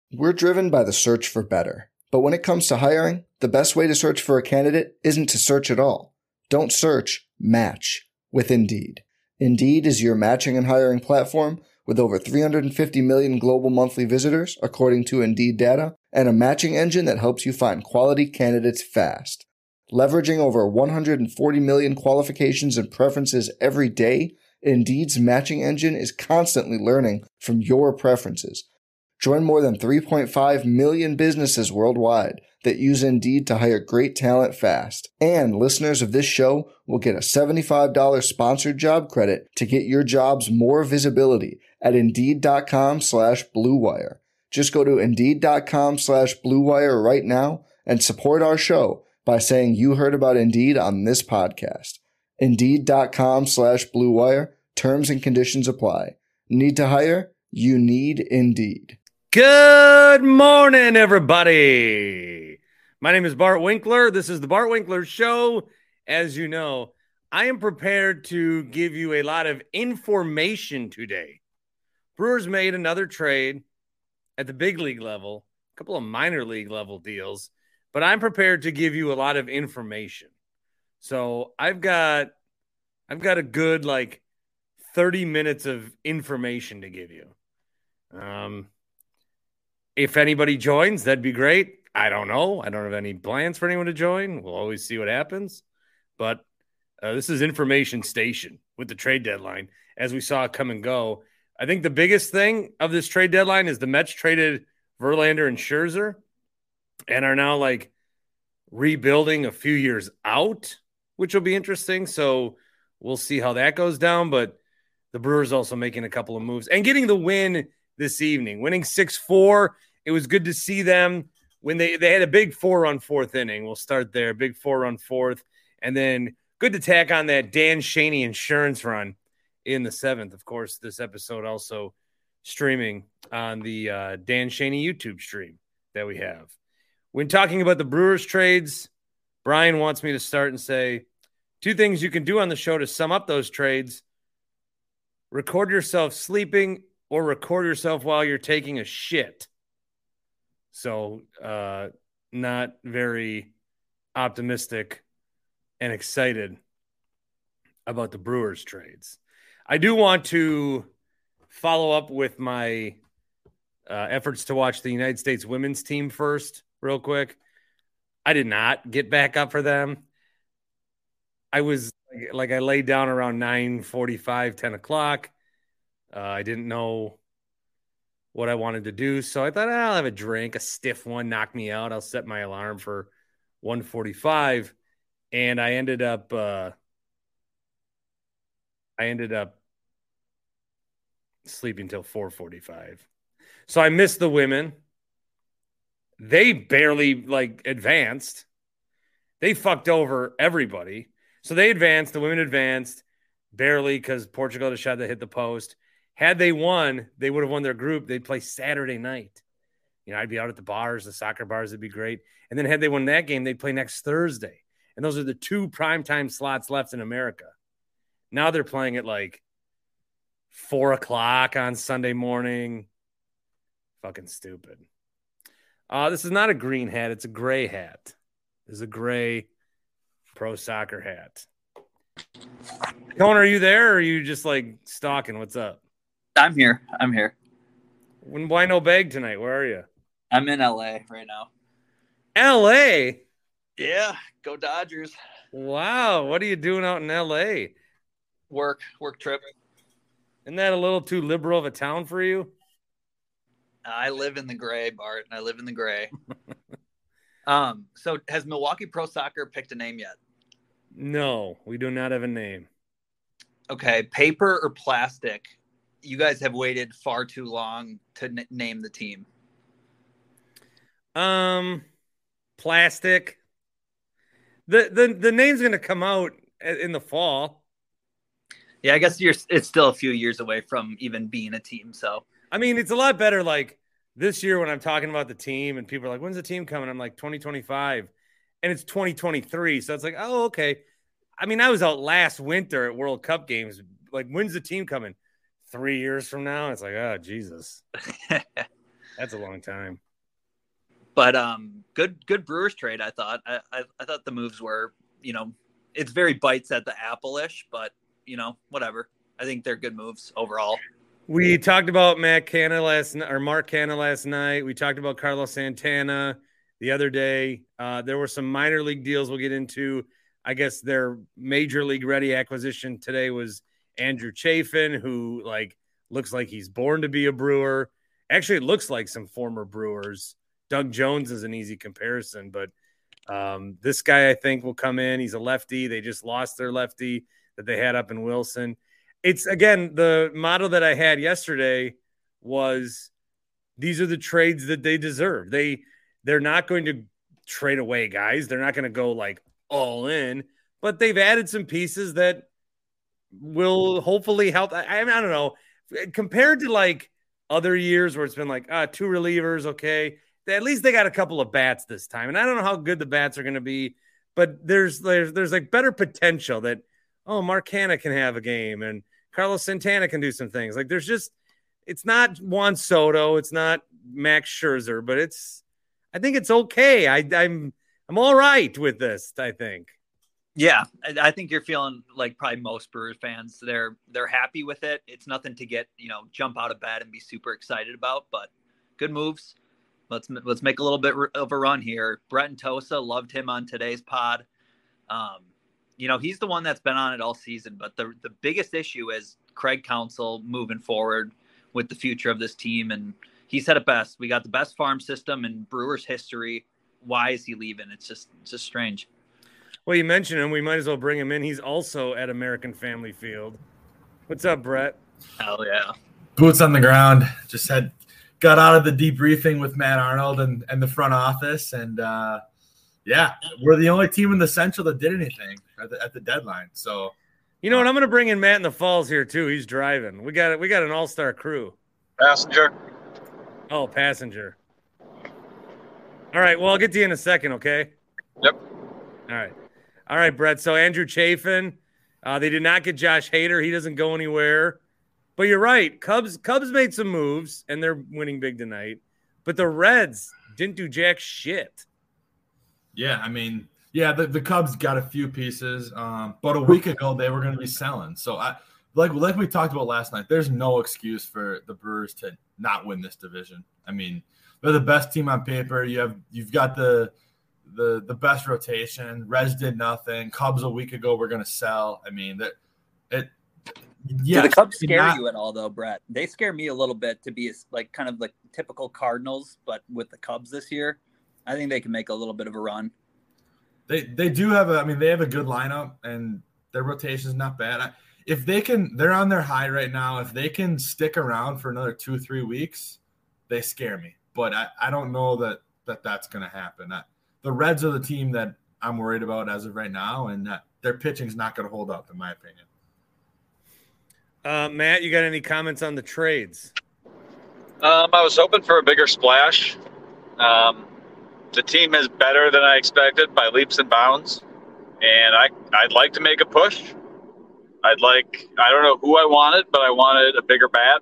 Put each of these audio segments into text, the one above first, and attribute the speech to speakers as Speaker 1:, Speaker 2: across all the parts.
Speaker 1: We're driven by the search for better. But when it comes to hiring, the best way to search for a candidate isn't to search at all. Don't search, match with Indeed. Indeed is your matching and hiring platform with over 350 million global monthly visitors, according to Indeed data, and a matching engine that helps you find quality candidates fast. Leveraging over 140 million qualifications and preferences every day, Indeed's matching engine is constantly learning from your preferences. Join more than 3.5 million businesses worldwide that use Indeed to hire great talent fast. And listeners of this show will get a $75 sponsored job credit to get your jobs more visibility at Indeed.com/Blue Wire. Just go to Indeed.com/Blue Wire right now and support our show by saying you heard about Indeed on this podcast. Indeed.com/Blue Wire. Terms and conditions apply. Need to hire? You need Indeed.
Speaker 2: Good morning, everybody. My name is Bart Winkler. This is the Bart Winkler Show. As you know, I am prepared to give you a lot of information today. Brewers made another trade at the big league level, a couple of minor league level deals, but I'm prepared to give you a lot of information. So I've got a good 30 minutes of information to give you. If anybody joins, that'd be great. I don't know. I don't have any plans for anyone to join. We'll always see what happens. But this is Information Station with the trade deadline. As we saw it come and go, I think the biggest thing of this trade deadline is the Mets traded Verlander and Scherzer and are now rebuilding a few years out, which will be interesting. So we'll see how that goes down. But the Brewers also making a couple of moves and getting the win this evening, winning 6-4. It was good to see them when they had a big 4-run fourth inning. We'll start there, big 4-run fourth. And then good to tack on that Dan Shaney insurance run in the seventh. Of course, this episode also streaming on the Dan Shaney YouTube stream that we have. When talking about the Brewers trades, Brian wants me to start and say 2 things you can do on the show to sum up those trades. Record yourself sleeping or record yourself while you're taking a shit. So not very optimistic and excited about the Brewers trades. I do want to follow up with my efforts to watch the United States women's team first, real quick. I did not get back up for them. I was I laid down around 9:45, 10 o'clock. I didn't know what I wanted to do. So I thought, I'll have a drink, a stiff one, knock me out. I'll set my alarm for 1:45. And I ended up sleeping till 4:45. So I missed the women. They barely advanced. They fucked over everybody. So they advanced. The women advanced barely because Portugal had a shot that hit the post. Had they won, they would have won their group. They'd play Saturday night. I'd be out at the bars, the soccer bars. It'd be great. And then had they won that game, they'd play next Thursday. And those are the 2 primetime slots left in America. Now they're playing at 4 o'clock on Sunday morning. Fucking stupid. This is not a green hat. It's a gray hat. This is a gray pro soccer hat. Cone, are you there or are you just stalking? What's up?
Speaker 3: I'm here.
Speaker 2: Why no bag tonight? Where are you?
Speaker 3: I'm in LA right now.
Speaker 2: LA?
Speaker 3: Yeah, go Dodgers.
Speaker 2: Wow, what are you doing out in LA?
Speaker 3: Work trip.
Speaker 2: Isn't that a little too liberal of a town for you?
Speaker 3: I live in the gray, Bart. I live in the gray. So has Milwaukee Pro Soccer picked a name yet?
Speaker 2: No, we do not have a name.
Speaker 3: Okay, paper or plastic? You guys have waited far too long to name the team.
Speaker 2: Plastic. The name's going to come out in the fall.
Speaker 3: Yeah, I guess it's still a few years away from even being a team. So
Speaker 2: I mean, it's a lot better. This year when I'm talking about the team and people are like, "When's the team coming?" I'm like, 2025, and it's 2023. So it's oh, okay. I mean, I was out last winter at World Cup games. When's the team coming? 3 years from now? It's oh, Jesus. That's a long time.
Speaker 3: But good Brewers trade. I thought. I thought the moves were, it's very bites at the apple-ish, but whatever. I think they're good moves overall.
Speaker 2: We talked about Mark Canha last night. We talked about Carlos Santana the other day. There were some minor league deals we'll get into. I guess their major league ready acquisition today was Andrew Chafin, who looks like he's born to be a Brewer. Actually, it looks like some former Brewers. Doug Jones is an easy comparison, but this guy I think will come in. He's a lefty. They just lost their lefty that they had up in Wilson. It's, again, the motto that I had yesterday was these are the trades that they deserve. They're not going to trade away guys. They're not going to go all in, but they've added some pieces that will hopefully help. I don't know. Compared to other years where it's been two relievers, okay, at least they got a couple of bats this time. And I don't know how good the bats are going to be, but there's better potential that, Mark Canha can have a game and Carlos Santana can do some things. It's not Juan Soto, it's not Max Scherzer, but I think it's okay. I'm all right with this, I think.
Speaker 3: Yeah, I think you're feeling like probably most Brewers fans. They're happy with it. It's nothing to get, jump out of bed and be super excited about, but good moves. Let's make a little bit of a run here. Brett and Tosa, loved him on today's pod. He's the one that's been on it all season, but the biggest issue is Craig Counsell moving forward with the future of this team. And he said it best. We got the best farm system in Brewers history. Why is he leaving? It's just strange.
Speaker 2: Well, you mentioned him. We might as well bring him in. He's also at American Family Field. What's up, Brett?
Speaker 3: Hell yeah.
Speaker 4: Boots on the ground. Just got out of the debriefing with Matt Arnold and the front office. And, we're the only team in the Central that did anything at the deadline. So,
Speaker 2: you know what? I'm going to bring in Matt in the Falls here too. He's driving. We got an all-star crew.
Speaker 5: Passenger.
Speaker 2: Oh, passenger. All right. Well, I'll get to you in a second. Okay.
Speaker 5: Yep.
Speaker 2: All right, Brett. So Andrew Chafin, they did not get Josh Hader. He doesn't go anywhere. But you're right. Cubs made some moves and they're winning big tonight. But the Reds didn't do jack shit.
Speaker 4: Yeah, the Cubs got a few pieces, but a week ago they were going to be selling. So, like we talked about last night, there's no excuse for the Brewers to not win this division. They're the best team on paper. You've got the best rotation. Reds did nothing. Cubs a week ago were going to sell.
Speaker 3: Do the Cubs scare you at all, though, Brett? They scare me a little bit to be kind of like typical Cardinals, but with the Cubs this year. I think they can make a little bit of a run.
Speaker 4: They do have they have a good lineup and their rotation is not bad. If they can, they're on their high right now. If they can stick around for another 2-3 weeks, they scare me. But I don't know that's going to happen. The Reds are the team that I'm worried about as of right now, and their pitching is not going to hold up, in my opinion.
Speaker 2: Matt, you got any comments on the trades?
Speaker 5: I was hoping for a bigger splash. The team is better than I expected by leaps and bounds, and I'd like to make a push. I don't know who I wanted, but I wanted a bigger bat.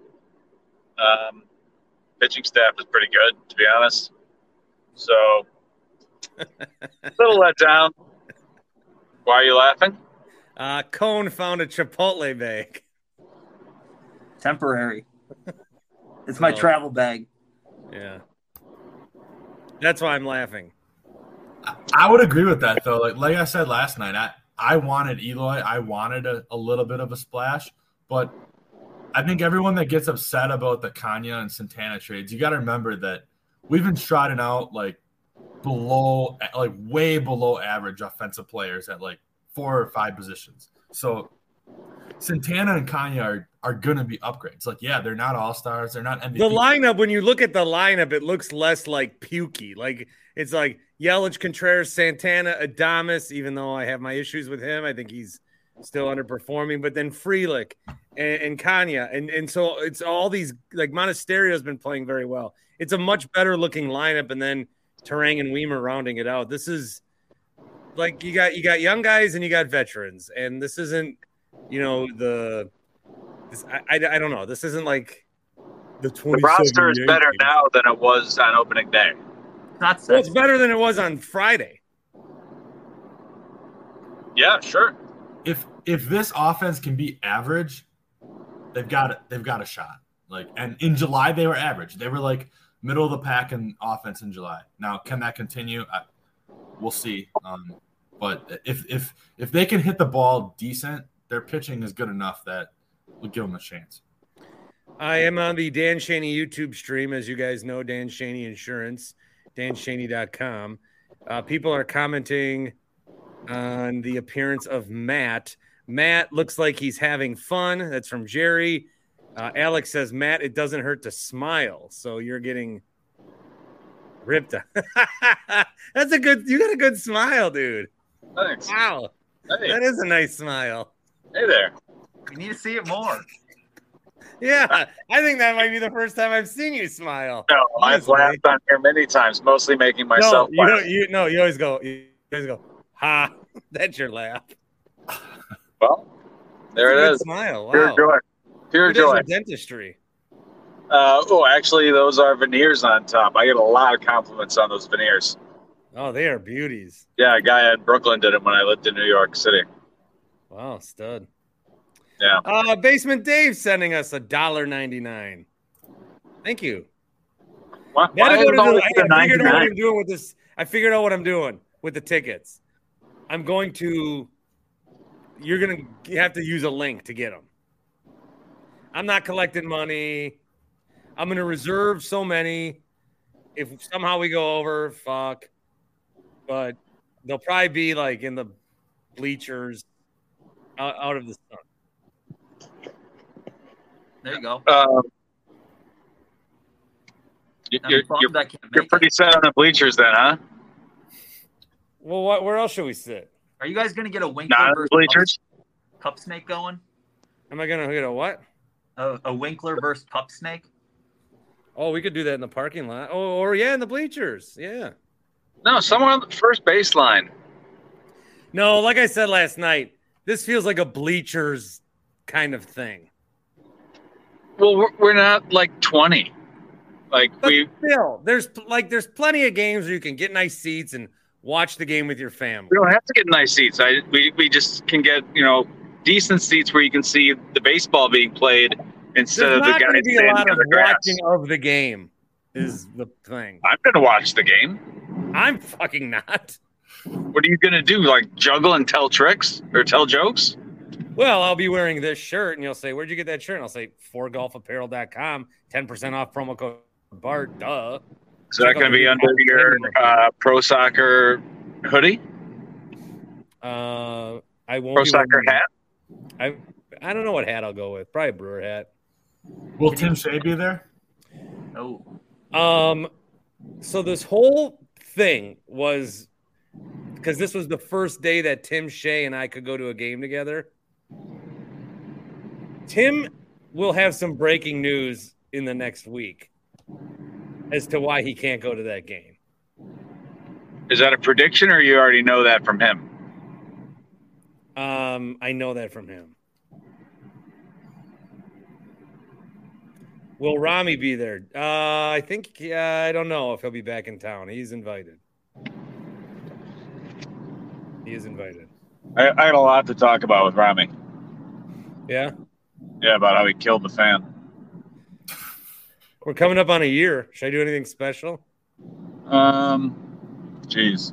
Speaker 5: Pitching staff is pretty good, to be honest. So, a little let down. Why are you laughing?
Speaker 2: Cone found a Chipotle bag.
Speaker 3: Temporary. It's my travel bag.
Speaker 2: Yeah. That's why I'm laughing.
Speaker 4: I would agree with that, though. Like I said last night, I wanted Eloy. I wanted a little bit of a splash. But I think everyone that gets upset about the Canha and Santana trades, you got to remember that we've been trotting out way below average offensive players at 4 or 5 positions. So Santana and Canha are going to be upgrades. They're not all-stars. They're not MVP.
Speaker 2: The lineup, when you look at the lineup, it looks less like pukey. It's like Yelich, Contreras, Santana, Adames, even though I have my issues with him. I think he's still underperforming. But then Frelick and Canha. And so it's all these – Monasterio's been playing very well. It's a much better-looking lineup, and then Turang and Weimer rounding it out. This is – you got young guys and you got veterans. And this isn't – I don't know. This
Speaker 5: The roster is better now than it was on opening day.
Speaker 3: Not
Speaker 2: Well, it's better than it was on Friday.
Speaker 5: Yeah, sure.
Speaker 4: If this offense can be average, they've got a shot. Like, and in July they were average. They were like middle of the pack in offense in July. Now, can that continue? We'll see. But if they can hit the ball decent, their pitching is good enough that we'll give them a chance.
Speaker 2: I am on the Dan Shaney YouTube stream, as you guys know, Dan Shaney Insurance, danshaney.com. People are commenting on the appearance of Matt. Matt looks like he's having fun. That's from Jerry. Alex says, Matt, it doesn't hurt to smile. So you're getting ripped. That's a good, you got a good smile, dude.
Speaker 5: Thanks.
Speaker 2: Wow.
Speaker 5: Hey.
Speaker 2: That is a nice smile.
Speaker 5: Hey there.
Speaker 3: We need to see it more.
Speaker 2: Yeah. I think that might be the first time I've seen you smile.
Speaker 5: No, I've laughed on here many times, mostly making myself laugh.
Speaker 2: You always go, ha. That's your laugh.
Speaker 5: Well, there it is.
Speaker 2: Smile. Wow.
Speaker 5: Pure joy. Pure joy.
Speaker 2: Dentistry.
Speaker 5: Actually, those are veneers on top. I get a lot of compliments on those veneers.
Speaker 2: Oh, they are beauties.
Speaker 5: Yeah, a guy in Brooklyn did them when I lived in New York City.
Speaker 2: Wow, stud.
Speaker 5: Yeah.
Speaker 2: Basement Dave sending us $1.99. Thank you.
Speaker 5: Why
Speaker 2: I figured out what
Speaker 5: 99?
Speaker 2: I'm doing with this. I figured out what I'm doing with the tickets. I'm going to. You're going to have to use a link to get them. I'm not collecting money. I'm going to reserve so many. If somehow we go over, fuck. But they'll probably be like in the bleachers out of the sun.
Speaker 3: There you go.
Speaker 5: You're pretty set on the bleachers then, huh?
Speaker 2: Well, where else should we sit?
Speaker 3: Are you guys going to get a Winkler
Speaker 5: Not
Speaker 3: versus
Speaker 5: bleachers.
Speaker 3: Pup Snake going?
Speaker 2: Am I going to get a what?
Speaker 3: A Winkler versus Pup Snake?
Speaker 2: Oh, we could do that in the parking lot. Oh, or in the bleachers. Yeah.
Speaker 5: No, somewhere on the first baseline.
Speaker 2: No, like I said last night, this feels like a bleachers kind of thing.
Speaker 5: Well, we're not like 20. Like
Speaker 2: but still, there's plenty of games where you can get nice seats and watch the game with your family.
Speaker 5: We don't have to get nice seats. We just can get decent seats where you can see the baseball being played instead of the guys
Speaker 2: standing
Speaker 5: in the grass.
Speaker 2: There's not going to be a lot of watching of the game is the thing.
Speaker 5: I'm going to watch the game.
Speaker 2: I'm fucking not.
Speaker 5: What are you going to do? Like juggle and tell tricks or tell jokes?
Speaker 2: Well, I'll be wearing this shirt, and you'll say, "Where'd you get that shirt?" And I'll say, 4golfapparel.com, 10% off promo code BART. Duh.
Speaker 5: Is that going to be under your pro soccer hoodie?
Speaker 2: I won't.
Speaker 5: Pro soccer hat.
Speaker 2: I don't know what hat I'll go with. Probably a Brewer hat.
Speaker 4: Will Tim Shea be there?
Speaker 3: No.
Speaker 2: So this whole thing was because this was the first day that Tim Shea and I could go to a game together. Tim will have some breaking news in the next week as to why he can't go to that game.
Speaker 5: Is that a prediction, or you already know that from him?
Speaker 2: I know that from him. Will Rami be there? I think I don't know if he'll be back in town. He's invited. He is invited.
Speaker 5: I had a lot to talk about with Rami.
Speaker 2: Yeah?
Speaker 5: Yeah, about how he killed the fan.
Speaker 2: We're coming up on a year. Should I do anything special?
Speaker 5: Jeez.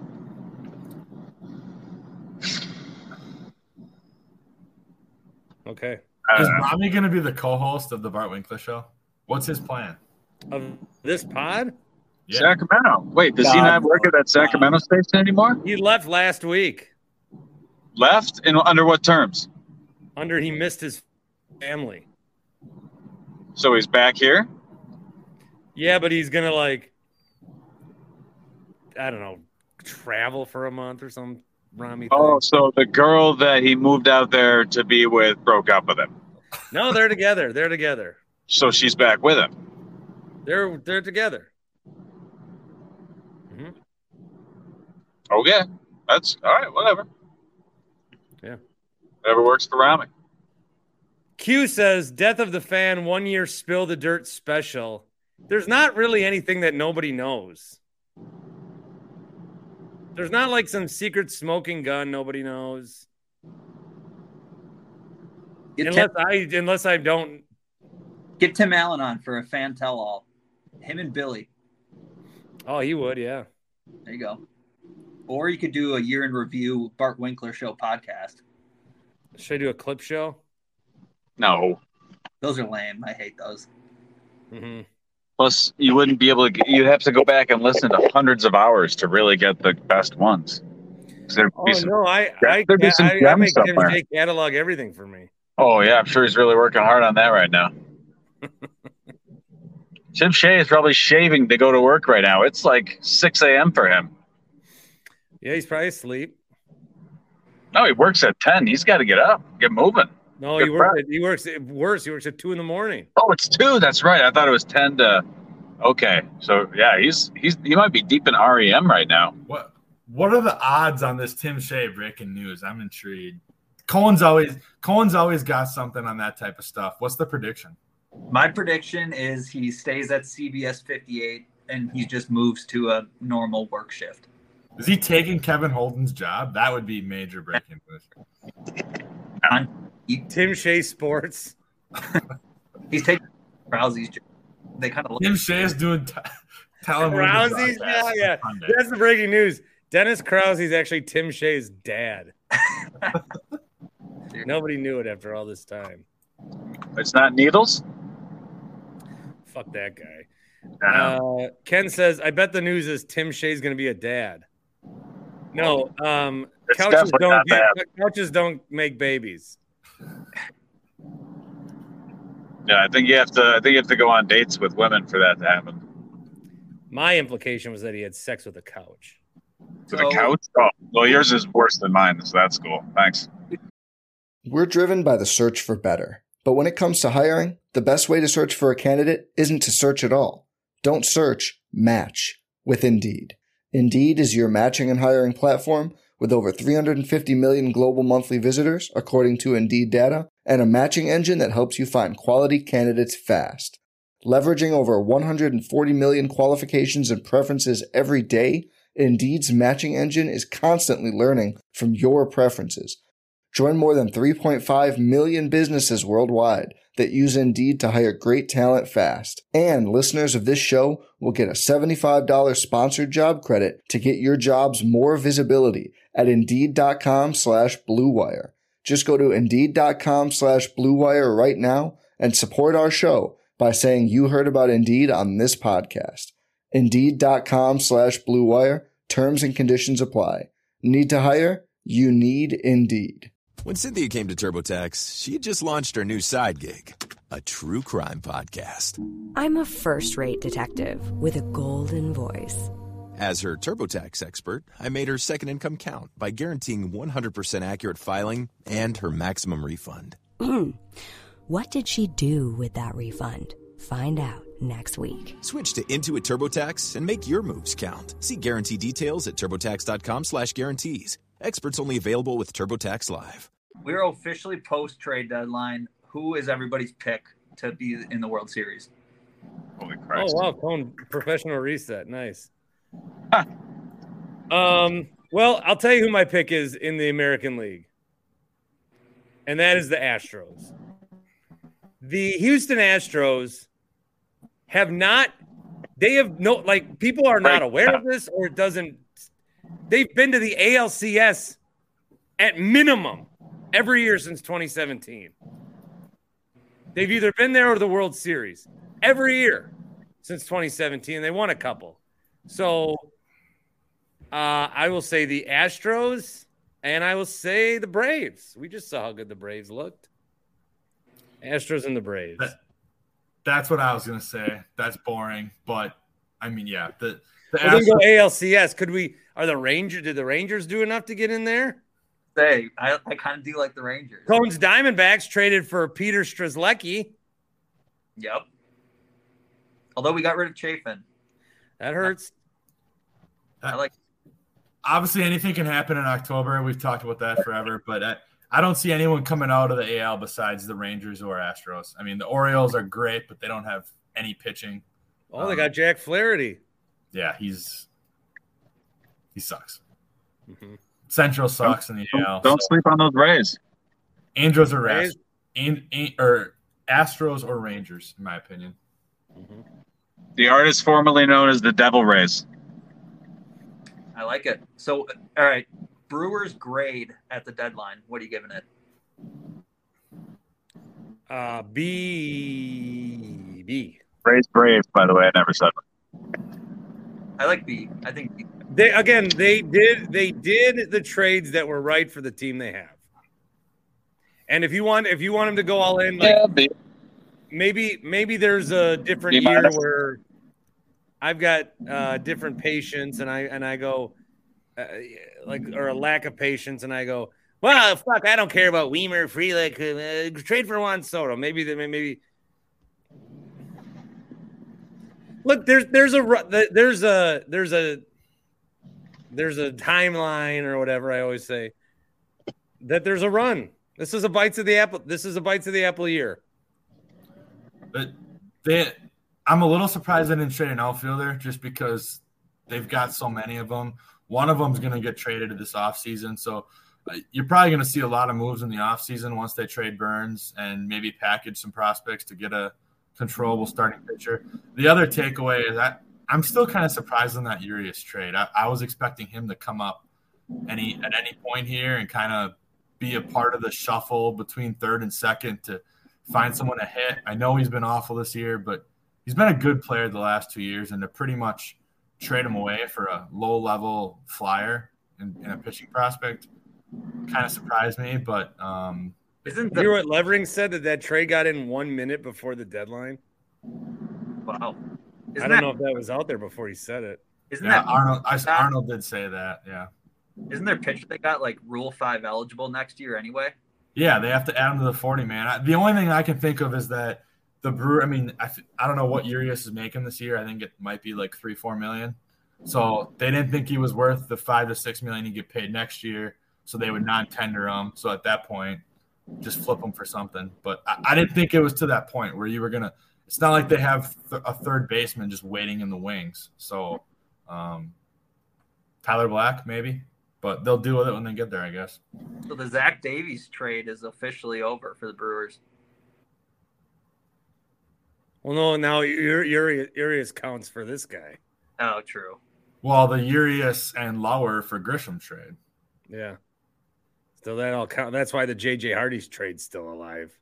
Speaker 2: Okay.
Speaker 4: Is Rami going to be the co-host of the Bart Winkler Show? What's his plan?
Speaker 2: Of this pod?
Speaker 4: Yeah.
Speaker 5: Sacramento. Wait, does he not work at that Sacramento station anymore?
Speaker 2: He left last week.
Speaker 5: Left? Under what terms?
Speaker 2: He missed his family.
Speaker 5: So he's back here?
Speaker 2: Yeah, but he's going to I don't know, travel for a month or some Rami thing.
Speaker 5: Oh, so the girl that he moved out there to be with broke up with him.
Speaker 2: No, they're together. They're together.
Speaker 5: So she's back with him.
Speaker 2: They're together. Mm-hmm.
Speaker 5: Okay. That's all right. Whatever.
Speaker 2: Yeah.
Speaker 5: Whatever works for Rami.
Speaker 2: Q says, Death of the Fan 1 year Spill the Dirt special. There's not really anything that nobody knows. There's not like some secret smoking gun nobody knows. Unless I don't.
Speaker 3: Get Tim Allen on for a fan tell-all. Him and Billy.
Speaker 2: Oh, he would, yeah.
Speaker 3: There you go. Or you could do a year in review Bart Winkler Show podcast.
Speaker 2: Should I do a clip show?
Speaker 5: No.
Speaker 3: Those are lame. I hate those.
Speaker 2: Mm-hmm.
Speaker 5: Plus, you wouldn't be able to. You'd have to go back and listen to hundreds of hours to really get the best ones.
Speaker 2: I make Tim Shea catalog everything for me.
Speaker 5: Oh yeah, I'm sure he's really working hard on that right now. Tim Shea is probably shaving to go to work right now. It's like 6 a.m. for him.
Speaker 2: Yeah, he's probably asleep.
Speaker 5: No, he works at 10. He's got to get up, get moving.
Speaker 2: No, he works worse. He works at 2 a.m.
Speaker 5: Oh, it's 2. That's right. I thought it was 10 to. Okay, so yeah, he might be deep in REM right now.
Speaker 4: What are the odds on this Tim Shea breaking news? I'm intrigued. Cohen's always got something on that type of stuff. What's the prediction?
Speaker 3: My prediction is he stays at CBS 58 and he just moves to a normal work shift.
Speaker 4: Is he taking Kevin Holden's job? That would be major breaking news.
Speaker 2: Tim Shea Sports.
Speaker 3: He's taking Rousey's job. They kind of
Speaker 4: Tim Shea is doing
Speaker 2: Rousey's job. Yeah, that's the breaking news. Dennis Krause's actually Tim Shea's dad. Nobody knew it after all this time.
Speaker 5: It's not Needles?
Speaker 2: Fuck that guy. Ken says, I bet the news is Tim Shea's going to be a dad. No, couches don't make babies.
Speaker 5: Yeah, I think you have to go on dates with women for that to happen.
Speaker 2: My implication was that he had sex with a couch.
Speaker 5: With a couch? Oh, well, yours is worse than mine, so that's cool. Thanks.
Speaker 1: We're driven by the search for better. But when it comes to hiring, the best way to search for a candidate isn't to search at all. Don't search, match with Indeed. Indeed is your matching and hiring platform with over 350 million global monthly visitors, according to Indeed data, and a matching engine that helps you find quality candidates fast. Leveraging over 140 million qualifications and preferences every day, Indeed's matching engine is constantly learning from your preferences. Join more than 3.5 million businesses worldwide that use Indeed to hire great talent fast. And listeners of this show will get a $75 sponsored job credit to get your jobs more visibility at Indeed.com/Blue Wire. Just go to Indeed.com/Blue Wire right now and support our show by saying you heard about Indeed on this podcast. Indeed.com/Blue Wire. Terms and conditions apply. Need to hire? You need Indeed.
Speaker 6: When Cynthia came to TurboTax, she had just launched her new side gig, a true crime podcast.
Speaker 7: I'm a first-rate detective with a golden voice.
Speaker 6: As her TurboTax expert, I made her second income count by guaranteeing 100% accurate filing and her maximum refund.
Speaker 7: What did she do with that refund? Find out next week.
Speaker 6: Switch to Intuit TurboTax and make your moves count. See guarantee details at TurboTax.com/guarantees. Experts only available with TurboTax Live.
Speaker 3: We're officially post-trade deadline. Who is everybody's pick to be in the World Series?
Speaker 5: Holy Christ.
Speaker 2: Oh, wow. Professional reset. Nice. Well, I'll tell you who my pick is in the American League. And that is the Astros. The Houston Astros people are not aware of this, or it doesn't. They've been to the ALCS at minimum every year since 2017. They've either been there or the World Series every year since 2017. They won a couple. So I will say the Astros, and I will say the Braves. We just saw how good the Braves looked. Astros and the Braves.
Speaker 4: That's what I was going to say. That's boring. But, I mean, yeah. The
Speaker 2: Astros, go ALCS. Did the Rangers do enough to get in there?
Speaker 3: I kind of do like the Rangers.
Speaker 2: Cohen's Diamondbacks traded for Peter Strzelecki.
Speaker 3: Yep. Although we got rid of Chafin.
Speaker 2: That hurts.
Speaker 4: Obviously, anything can happen in October. We've talked about that forever. But I don't see anyone coming out of the AL besides the Rangers or Astros. I mean, the Orioles are great, but they don't have any pitching.
Speaker 2: Oh, they got Jack Flaherty.
Speaker 4: Yeah, he sucks.
Speaker 2: Mm-hmm.
Speaker 4: Central sucks in the AL.
Speaker 5: Don't sleep on those Rays.
Speaker 4: Angels or or Astros or Rangers, in my opinion.
Speaker 2: Mm-hmm.
Speaker 5: The artist formerly known as the Devil Rays.
Speaker 3: I like it. So, all right, Brewers grade at the deadline. What are you giving it?
Speaker 2: B.
Speaker 5: Rays Braves, by the way, I never said.
Speaker 3: I like B. I think B.
Speaker 2: They did the trades that were right for the team they have. And if you want them to go all in, like, maybe there's a different year where I've got different patience, and I go or a lack of patience, and I go, well, fuck, I don't care about Weimer, Frelick, trade for Juan Soto. Maybe. Look, there's a timeline or whatever I always say that there's a run. This is a bites of the apple year.
Speaker 4: But I'm a little surprised they didn't trade an outfielder just because they've got so many of them. One of them is going to get traded this offseason. So you're probably going to see a lot of moves in the offseason once they trade Burns and maybe package some prospects to get a controllable starting pitcher. The other takeaway is that I'm still kind of surprised on that Urias trade. I was expecting him to come up at any point here and kind of be a part of the shuffle between third and second to find someone to hit. I know he's been awful this year, but he's been a good player the last 2 years, and to pretty much trade him away for a low-level flyer in a pitching prospect kind of surprised me. But
Speaker 2: you hear what Levering said that trade got in 1 minute before the deadline?
Speaker 3: Wow.
Speaker 2: I don't know if that was out there before he said it.
Speaker 4: Arnold did say that, yeah.
Speaker 3: Isn't their pitcher that got like Rule 5 eligible next year anyway?
Speaker 4: Yeah, they have to add him to the 40 man. The only thing I can think of is that the Brewer. I mean, I don't know what Urias is making this year. I think it might be like $3-4 million. So they didn't think he was worth the $5 to $6 million he get paid next year. So they would non-tender him. So at that point, just flip him for something. But I didn't think it was to that point where you were gonna. It's not like they have a third baseman just waiting in the wings. So Tyler Black maybe. But they'll deal with it when they get there, I guess.
Speaker 3: So the Zach Davies trade is officially over for the Brewers.
Speaker 2: Well, no, now Urias counts for this guy.
Speaker 3: Oh, true.
Speaker 4: Well, the Urias and Lauer for Grisham trade.
Speaker 2: Yeah. So that all count. That's why the J.J. Hardy's trade's still alive.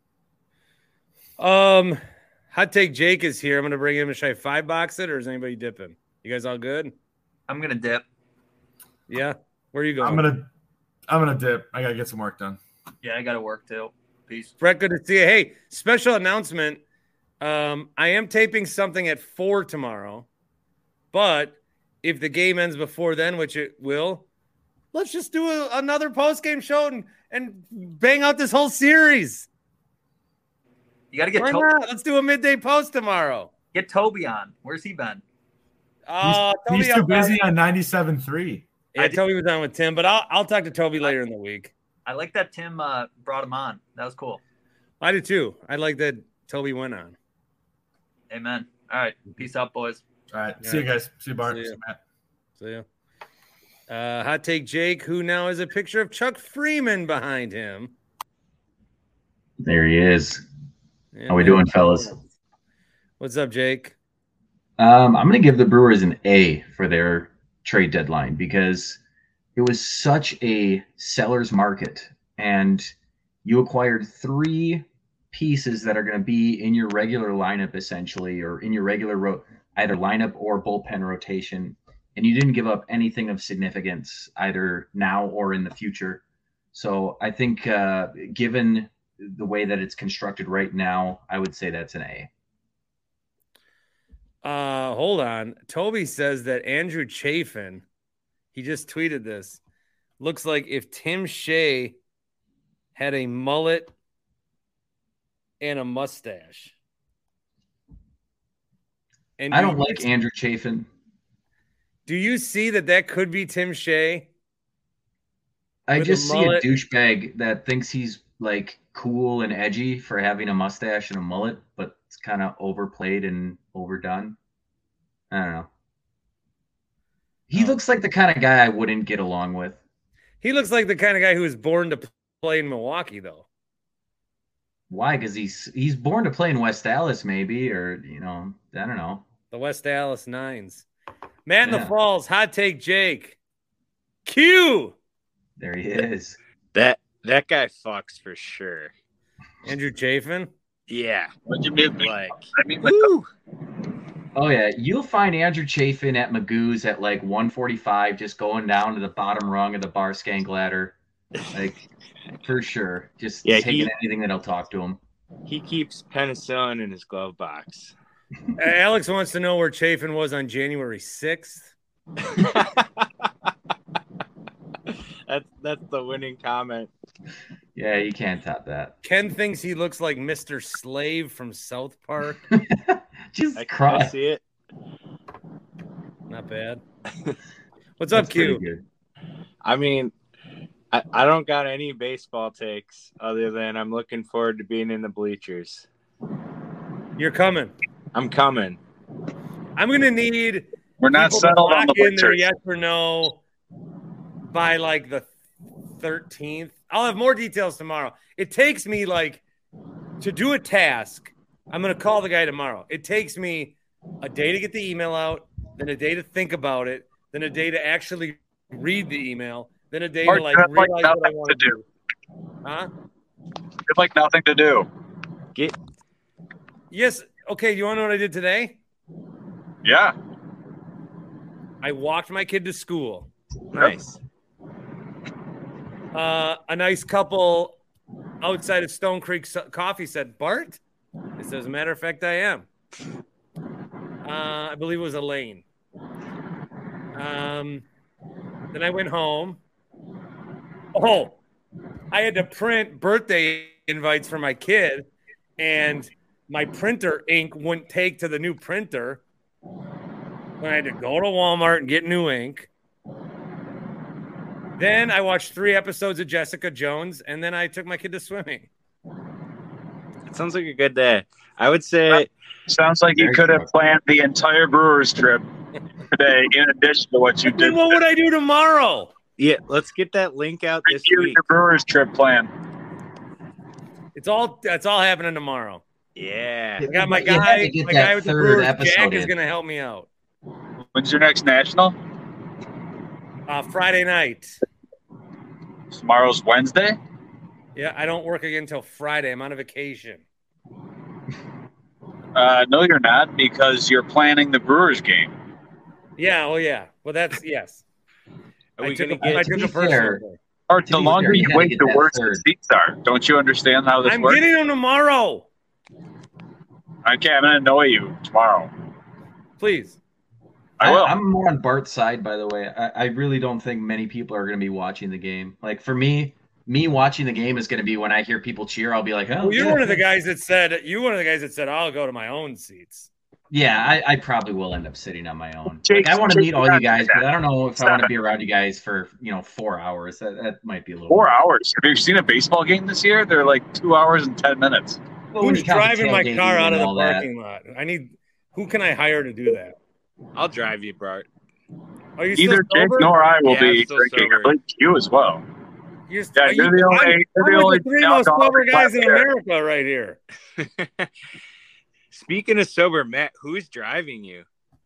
Speaker 2: Hot Take Jake is here. I'm going to bring him. Should I 5-box it, or is anybody dipping? You guys all good?
Speaker 3: I'm going to dip.
Speaker 2: Yeah. Where are you going?
Speaker 4: I'm gonna dip. I gotta get some work done.
Speaker 3: Yeah, I gotta work too. Peace.
Speaker 2: Brett, good to see you. Hey, special announcement. I am taping something at 4 tomorrow, but if the game ends before then, which it will, let's just do another post-game show and bang out this whole series.
Speaker 3: You gotta get
Speaker 2: Why not? Let's do a midday post tomorrow.
Speaker 3: Get Toby on. Where's he been?
Speaker 4: He's too busy on 97.3.
Speaker 2: Yeah, Toby was on with Tim, but I'll talk to Toby later in the week.
Speaker 3: I like that Tim brought him on. That was cool.
Speaker 2: I do too. I like that Toby went on.
Speaker 3: Amen. All right. Peace out, boys.
Speaker 4: All right. See you guys. See you, Bart. See you, Matt.
Speaker 2: See you. Hot Take Jake, who now has a picture of Chuck Freeman behind him.
Speaker 8: There he is. How we doing, fellas?
Speaker 2: What's up, Jake?
Speaker 8: I'm going to give the Brewers an A for their trade deadline because it was such a seller's market, and you acquired 3 pieces that are going to be in your regular lineup essentially, or in your regular either lineup or bullpen rotation, and you didn't give up anything of significance either now or in the future. So I think given the way that it's constructed right now, I would say that's an A.
Speaker 2: Hold on. Toby says that Andrew Chafin, he just tweeted this, looks like if Tim Shea had a mullet and a mustache. And
Speaker 8: I don't like Andrew Chafin.
Speaker 2: Do you see that could be Tim Shea?
Speaker 8: I
Speaker 2: With
Speaker 8: just
Speaker 2: a
Speaker 8: see a
Speaker 2: mullet.
Speaker 8: douchebag that thinks he's like cool and edgy for having a mustache and a mullet, but it's kind of overplayed and overdone. I don't know. He looks like the kind of guy I wouldn't get along with.
Speaker 2: He looks like the kind of guy who was born to play in Milwaukee, though.
Speaker 8: Why? Because he's born to play in West Dallas, maybe, or I don't know.
Speaker 2: The West Dallas Nines. Matt in the
Speaker 8: Yeah.
Speaker 2: Falls, hot take Jake. Q.
Speaker 8: There he is.
Speaker 9: That guy fucks for sure.
Speaker 2: Andrew Chafin.
Speaker 9: Yeah.
Speaker 5: What'd you mute me?
Speaker 9: Like,
Speaker 5: I mean, with
Speaker 9: woo!
Speaker 8: Oh yeah, you'll find Andrew Chafin at Magoo's at like 1:45, just going down to the bottom rung of the bar skank ladder, like for sure. Just
Speaker 9: Yeah,
Speaker 8: taking anything that'll talk to him.
Speaker 9: He keeps penicillin in his glove box.
Speaker 2: Alex wants to know where Chafin was on January 6th.
Speaker 9: That's the winning comment.
Speaker 8: Yeah, you can't top that.
Speaker 2: Ken thinks he looks like Mr. Slave from South Park.
Speaker 8: Jesus
Speaker 9: I
Speaker 8: Christ.
Speaker 9: see it.
Speaker 2: Not bad. What's up,
Speaker 8: That's pretty
Speaker 2: Q?
Speaker 8: good.
Speaker 9: I mean, I don't got any baseball takes other than I'm looking forward to being in the bleachers.
Speaker 2: You're coming.
Speaker 9: I'm coming.
Speaker 2: I'm going to need
Speaker 5: we're not
Speaker 2: people to
Speaker 5: settled on
Speaker 2: lock
Speaker 5: the
Speaker 2: in their
Speaker 5: bleachers.
Speaker 2: yes or no by like the 13th. I'll have more details tomorrow. It takes me like to do a task. I'm going to call the guy tomorrow. It takes me a day to get the email out, then a day to think about it, then a day to actually read the email, then a day
Speaker 5: Mark,
Speaker 2: to like
Speaker 5: you have, like,
Speaker 2: realize what I
Speaker 5: nothing
Speaker 2: want
Speaker 5: to
Speaker 2: to do. Huh?
Speaker 5: You have like nothing to do.
Speaker 2: Yes. Okay. You want to know what I did today?
Speaker 5: Yeah.
Speaker 2: I walked my kid to school.
Speaker 9: Nice.
Speaker 2: A nice couple outside of Stone Creek Coffee said, Bart? I said, as a matter of fact, I am. I believe it was Elaine. Then I went home. Oh, I had to print birthday invites for my kid, and my printer ink wouldn't take to the new printer. I had to go to Walmart and get new ink. Then I watched 3 episodes of Jessica Jones, and then I took my kid to swimming.
Speaker 9: It sounds like a good day. I would say
Speaker 5: Sounds like you could have planned the entire Brewers trip today in addition to what you
Speaker 2: Then
Speaker 5: did.
Speaker 2: what would I do tomorrow?
Speaker 9: Yeah, let's get that link out this
Speaker 5: Here's
Speaker 9: week.
Speaker 5: your Brewers trip plan.
Speaker 2: It's all happening tomorrow.
Speaker 9: Yeah.
Speaker 2: I got my
Speaker 8: You had
Speaker 2: guy.
Speaker 8: to get
Speaker 2: My
Speaker 8: that
Speaker 2: guy with the
Speaker 8: third
Speaker 2: Brewers
Speaker 8: episode
Speaker 2: Jack is
Speaker 8: in.
Speaker 2: going to help me out.
Speaker 5: When's your next national?
Speaker 2: Friday night.
Speaker 5: Tomorrow's Wednesday.
Speaker 2: Yeah, I don't work again until Friday. I'm on a vacation.
Speaker 5: No, you're not, because you're planning the Brewers game.
Speaker 2: Yeah. Oh, yeah. Well, that's yes.
Speaker 9: Are
Speaker 2: I
Speaker 9: we
Speaker 2: took
Speaker 9: gonna
Speaker 2: a
Speaker 9: get
Speaker 8: to be
Speaker 2: personal
Speaker 8: fair,
Speaker 2: day.
Speaker 5: Or
Speaker 8: To
Speaker 5: the
Speaker 8: be
Speaker 5: longer
Speaker 8: fair, you
Speaker 5: you
Speaker 8: gotta
Speaker 5: wait,
Speaker 8: get
Speaker 5: the
Speaker 8: that
Speaker 5: worse
Speaker 8: third.
Speaker 5: the seats are. Don't you understand how this
Speaker 2: I'm
Speaker 5: works?
Speaker 2: getting them tomorrow.
Speaker 5: Okay, I'm going to annoy you tomorrow.
Speaker 2: Please.
Speaker 5: I will.
Speaker 8: I'm more on Bart's side, by the way. I really don't think many people are going to be watching the game. Like for me watching the game is going to be when I hear people cheer. I'll be like, oh,
Speaker 2: Well, you're
Speaker 8: yeah.
Speaker 2: one of the guys that said I'll go to my own seats.
Speaker 8: Yeah, I probably will end up sitting on my own.
Speaker 5: Jake,
Speaker 8: Like, I want to
Speaker 5: Jake,
Speaker 8: meet all
Speaker 5: you're
Speaker 8: you
Speaker 5: not
Speaker 8: guys,
Speaker 5: doing
Speaker 8: but I don't know if I want to
Speaker 5: Stop
Speaker 8: be around you guys for 4 hours. That might be a little
Speaker 5: 4
Speaker 8: much.
Speaker 5: hours. Have you seen a baseball game this year? They're like 2 hours and 10 minutes.
Speaker 8: Well, when
Speaker 2: Who's
Speaker 8: you count the
Speaker 2: driving my
Speaker 8: tailgating
Speaker 2: car out of
Speaker 8: and
Speaker 2: the
Speaker 8: all that.
Speaker 2: parking lot? Who can I hire to do that?
Speaker 9: I'll drive you, Bart.
Speaker 2: Are you still
Speaker 5: Either Jake
Speaker 2: sober?
Speaker 5: nor I will
Speaker 9: Yeah,
Speaker 5: be
Speaker 9: I'm still
Speaker 5: drinking.
Speaker 9: sober.
Speaker 5: I believe you as well.
Speaker 2: You're
Speaker 5: Yeah, you're the only- you're the
Speaker 2: I'm
Speaker 5: only
Speaker 2: like the 3 most
Speaker 5: alcoholic
Speaker 2: sober guys in
Speaker 5: left here.
Speaker 2: America right here.
Speaker 9: Speaking of sober, Matt, who's driving you?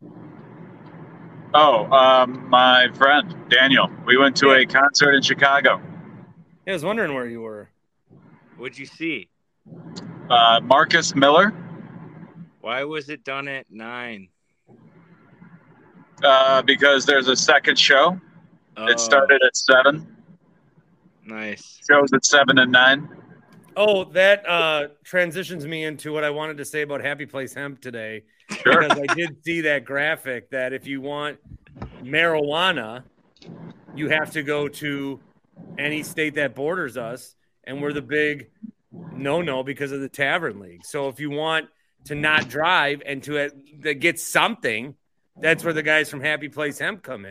Speaker 5: Oh, my friend, Daniel. We went to a concert in Chicago.
Speaker 2: Yeah, I was wondering where you were.
Speaker 9: What'd you see?
Speaker 5: Marcus Miller,
Speaker 9: Why was it done at 9?
Speaker 5: because there's a second show.
Speaker 9: Oh,
Speaker 5: It started at 7.
Speaker 9: Nice.
Speaker 5: Shows at 7 and 9.
Speaker 2: Oh, that transitions me into what I wanted to say about Happy Place Hemp today.
Speaker 5: Sure.
Speaker 2: Because I did see that graphic that if you want marijuana, you have to go to any state that borders us, and we're the big no because of the Tavern League. So if you want to not drive and to get something, that's where the guys from Happy Place Hemp come in,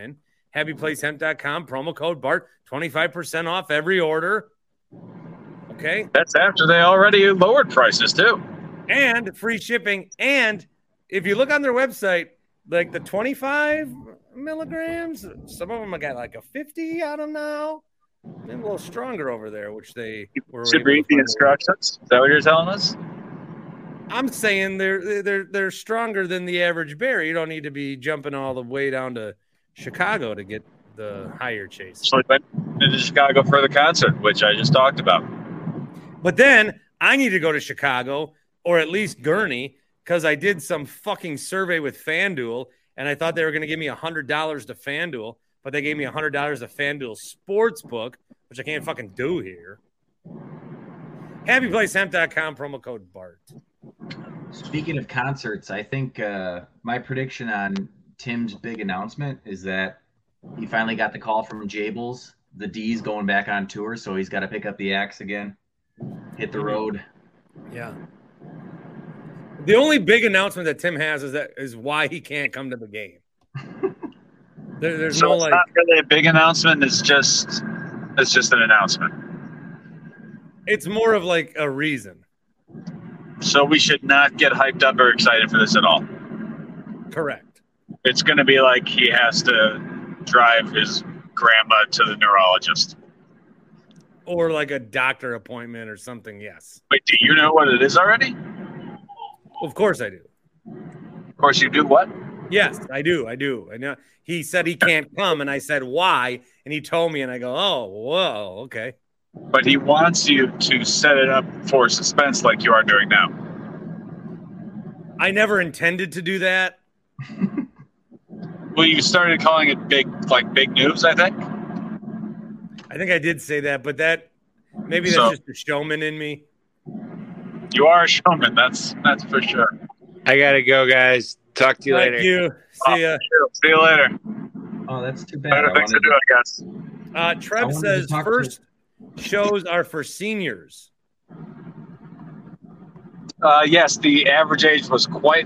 Speaker 2: HappyPlaceHemp.com, promo code BART, 25% off every order. Okay.
Speaker 5: That's after they already lowered prices too.
Speaker 2: And free shipping. And if you look on their website, like the 25 milligrams, some of them got like a 50 on them now. They're a little stronger over there, which they were.
Speaker 5: Should read the instructions. Is that what you're telling us?
Speaker 2: I'm saying they're stronger than the average bear. You don't need to be jumping all the way down to Chicago to get the higher chase.
Speaker 5: So we went into Chicago for the concert, which I just talked about.
Speaker 2: But then I need to go to Chicago or at least Gurney because I did some fucking survey with FanDuel and I thought they were going to give me $100 to FanDuel, but they gave me $100 to FanDuel Sportsbook, which I can't fucking do here. HappyPlaceHemp.com, promo code BART.
Speaker 8: Speaking of concerts, I think my prediction on Tim's big announcement is that he finally got the call from Jables. The D's going back on tour, so he's got to pick up the axe again, hit the road.
Speaker 2: Yeah. The only big announcement that Tim has is why he can't come to the game. There's
Speaker 5: so
Speaker 2: no
Speaker 5: it's not really a big announcement. It's just an announcement.
Speaker 2: It's more of like a reason.
Speaker 5: So we should not get hyped up or excited for this at all.
Speaker 2: Correct.
Speaker 5: It's going to be like he has to drive his grandma to the neurologist.
Speaker 2: Or like a doctor appointment or something, yes.
Speaker 5: Wait, do you know what it is already?
Speaker 2: Of course I do.
Speaker 5: Of course you do what?
Speaker 2: Yes, I do. I know. He said he can't come, and I said, why? And he told me, and I go, oh, whoa, okay.
Speaker 5: But he wants you to set it up for suspense like you are doing now.
Speaker 2: I never intended to do that.
Speaker 5: Well, you started calling it big news, I think.
Speaker 2: I think I did say that, but maybe that's just the showman in me.
Speaker 5: You are a showman, that's for sure.
Speaker 9: I gotta go, guys. Talk to you later.
Speaker 2: Thank you. See ya.
Speaker 5: See you later.
Speaker 8: Oh, that's too bad.
Speaker 5: Better things to do, I guess.
Speaker 2: Trev says first shows are for seniors.
Speaker 5: Yes, the average age was quite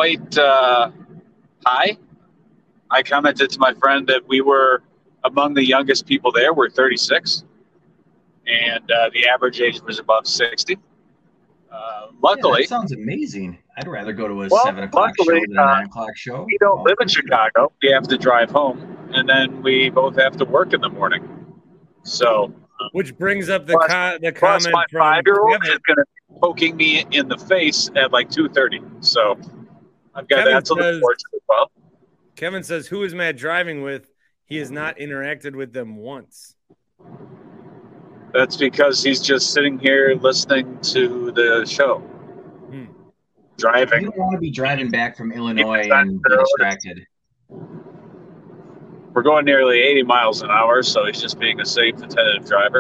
Speaker 5: high. I commented to my friend that we were among the youngest people there. We're 36, and the average age was above 60. Luckily,
Speaker 8: that sounds amazing. I'd rather go to a 7 o'clock show than a 9 o'clock show.
Speaker 5: We don't live in Chicago. We have to drive home, and then we both have to work in the morning. So,
Speaker 2: which brings up the comment
Speaker 5: my
Speaker 2: from
Speaker 5: 5-year-old is going to be poking me in the face at like 2:30. So, I've got that to look forward to as well.
Speaker 2: Kevin says, "Who is Matt driving with? He has not interacted with them once."
Speaker 5: That's because he's just sitting here listening to the show. Driving.
Speaker 8: You don't want to be driving back from Illinois and be distracted.
Speaker 5: We're going nearly 80 miles an hour, so he's just being a safe, attentive driver.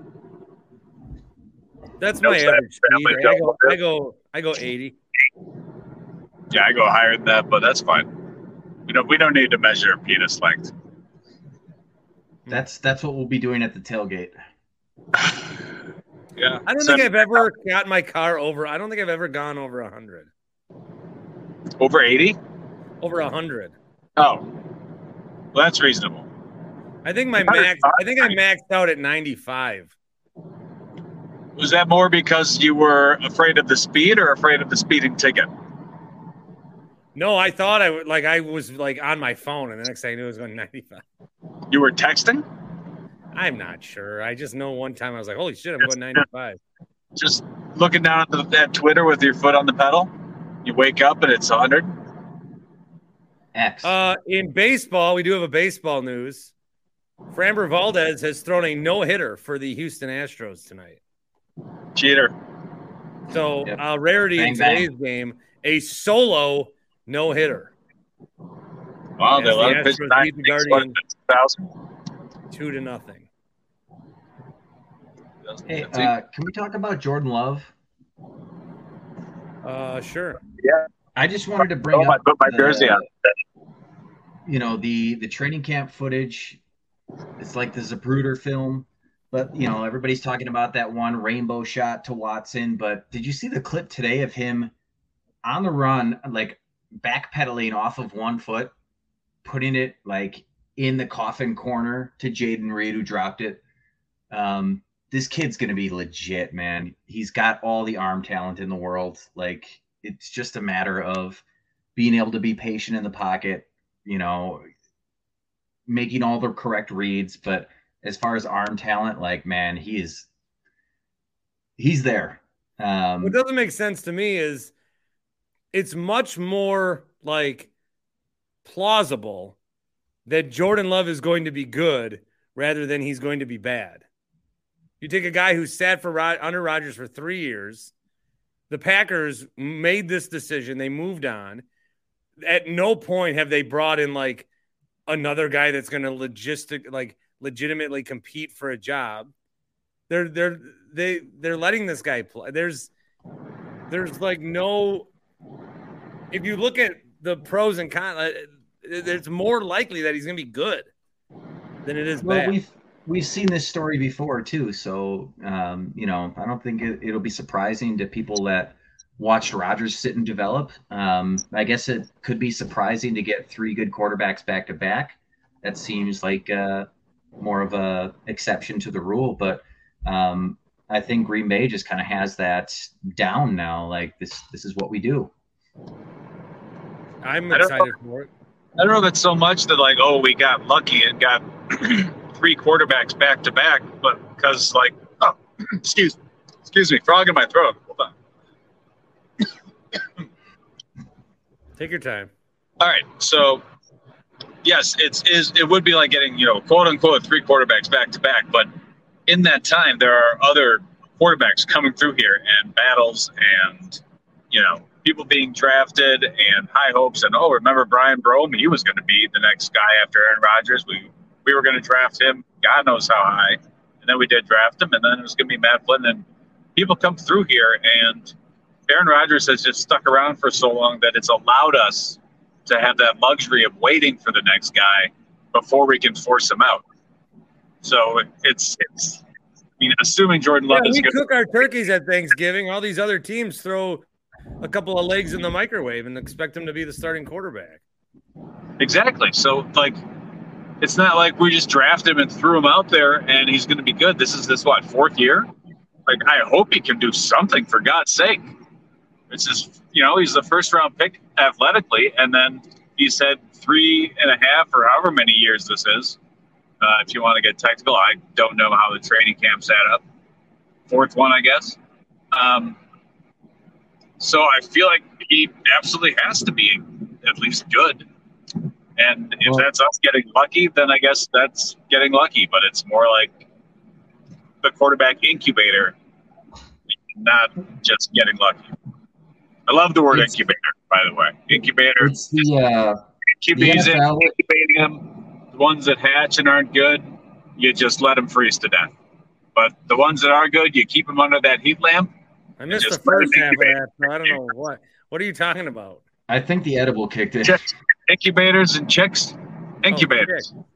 Speaker 2: That's my average speed. I go 80.
Speaker 5: Yeah, I go higher than that, but that's fine. We don't need to measure penis length.
Speaker 8: That's what we'll be doing at the tailgate.
Speaker 5: Yeah.
Speaker 2: I don't think I've ever got my car over. I don't think I've ever gone over 100.
Speaker 5: Over 80?
Speaker 2: Over 100.
Speaker 5: Oh. Well, that's reasonable.
Speaker 2: I think I maxed out at 95.
Speaker 5: Was that more because you were afraid of the speed or afraid of the speeding ticket?
Speaker 2: No, I thought I was on my phone, and the next thing I knew I was going 95.
Speaker 5: You were texting?
Speaker 2: I'm not sure. I just know one time I was like, holy shit, I'm going 95.
Speaker 5: Just looking down at Twitter with your foot on the pedal. You wake up and it's 100.
Speaker 8: X.
Speaker 2: In baseball, we do have a baseball news. Framber Valdez has thrown a no-hitter for the Houston Astros tonight.
Speaker 5: Cheater.
Speaker 2: So, rarity in today's game, a solo no-hitter.
Speaker 5: Wow, they let him pitch
Speaker 2: 2-0.
Speaker 8: Hey, can we talk about Jordan Love?
Speaker 2: Sure.
Speaker 5: Yeah.
Speaker 8: I just wanted to bring up.
Speaker 5: I put my jersey on.
Speaker 8: The training camp footage. It's like the Zapruder film, but everybody's talking about that one rainbow shot to Watson. But did you see the clip today of him on the run, like backpedaling off of one foot, putting it like in the coffin corner to Jaden Reed, who dropped it. This kid's going to be legit, man. He's got all the arm talent in the world. Like, it's just a matter of being able to be patient in the pocket, making all the correct reads. But as far as arm talent, like, man, he's there.
Speaker 2: What doesn't make sense to me is it's much more like plausible that Jordan Love is going to be good rather than he's going to be bad. You take a guy who sat under Rodgers for 3 years. The Packers made this decision. They moved on. At no point have they brought in like another guy that's going to legitimately compete for a job. They're letting this guy play. There's like no. If you look at the pros and cons, it's more likely that he's going to be good than it is bad.
Speaker 8: We've seen this story before too, so I don't think it'll be surprising to people that watched Rodgers sit and develop. I guess it could be surprising to get 3 good quarterbacks back to back. That seems like more of a exception to the rule, but I think Green Bay just kind of has that down now. Like this is what we do.
Speaker 2: I'm excited for it.
Speaker 5: I don't know if it's so much that like, oh, we got lucky and got 3 quarterbacks back to back, but because like, oh, excuse me, frog in my throat. Hold on.
Speaker 2: Take your time.
Speaker 5: All right, so yes, it would be like getting quote unquote 3 quarterbacks back to back, but in that time there are other quarterbacks coming through here and battles and people being drafted and high hopes and remember Brian Brome? He was going to be the next guy after Aaron Rodgers. We were going to draft him, God knows how high, and then we did draft him, and then it was going to be Matt Flynn. And people come through here, and Aaron Rodgers has just stuck around for so long that it's allowed us to have that luxury of waiting for the next guy before we can force him out. So it's assuming Jordan Love is good.
Speaker 2: We cook our turkeys at Thanksgiving. All these other teams throw a couple of legs in the microwave and expect him to be the starting quarterback.
Speaker 5: Exactly. So, like, it's not like we just drafted him and threw him out there and he's going to be good. This is 4th year? Like, I hope he can do something, for God's sake. It's just, he's the first-round pick athletically, and then he's had 3.5 or however many years this is. If you want to get technical, I don't know how the training camp's add up. 4th one, I guess. So I feel like he absolutely has to be at least good. And if that's us getting lucky, then I guess that's getting lucky. But it's more like the quarterback incubator, not just getting lucky. I love the word incubator, by the way. Incubator.
Speaker 8: It's the
Speaker 5: QBs incubating them. The ones that hatch and aren't good, you just let them freeze to death. But the ones that are good, you keep them under that heat lamp.
Speaker 2: I missed the first half of that, so I don't know what. What are you talking about?
Speaker 8: I think the edible kicked in.
Speaker 5: Incubators and chicks. Incubators.
Speaker 2: Oh,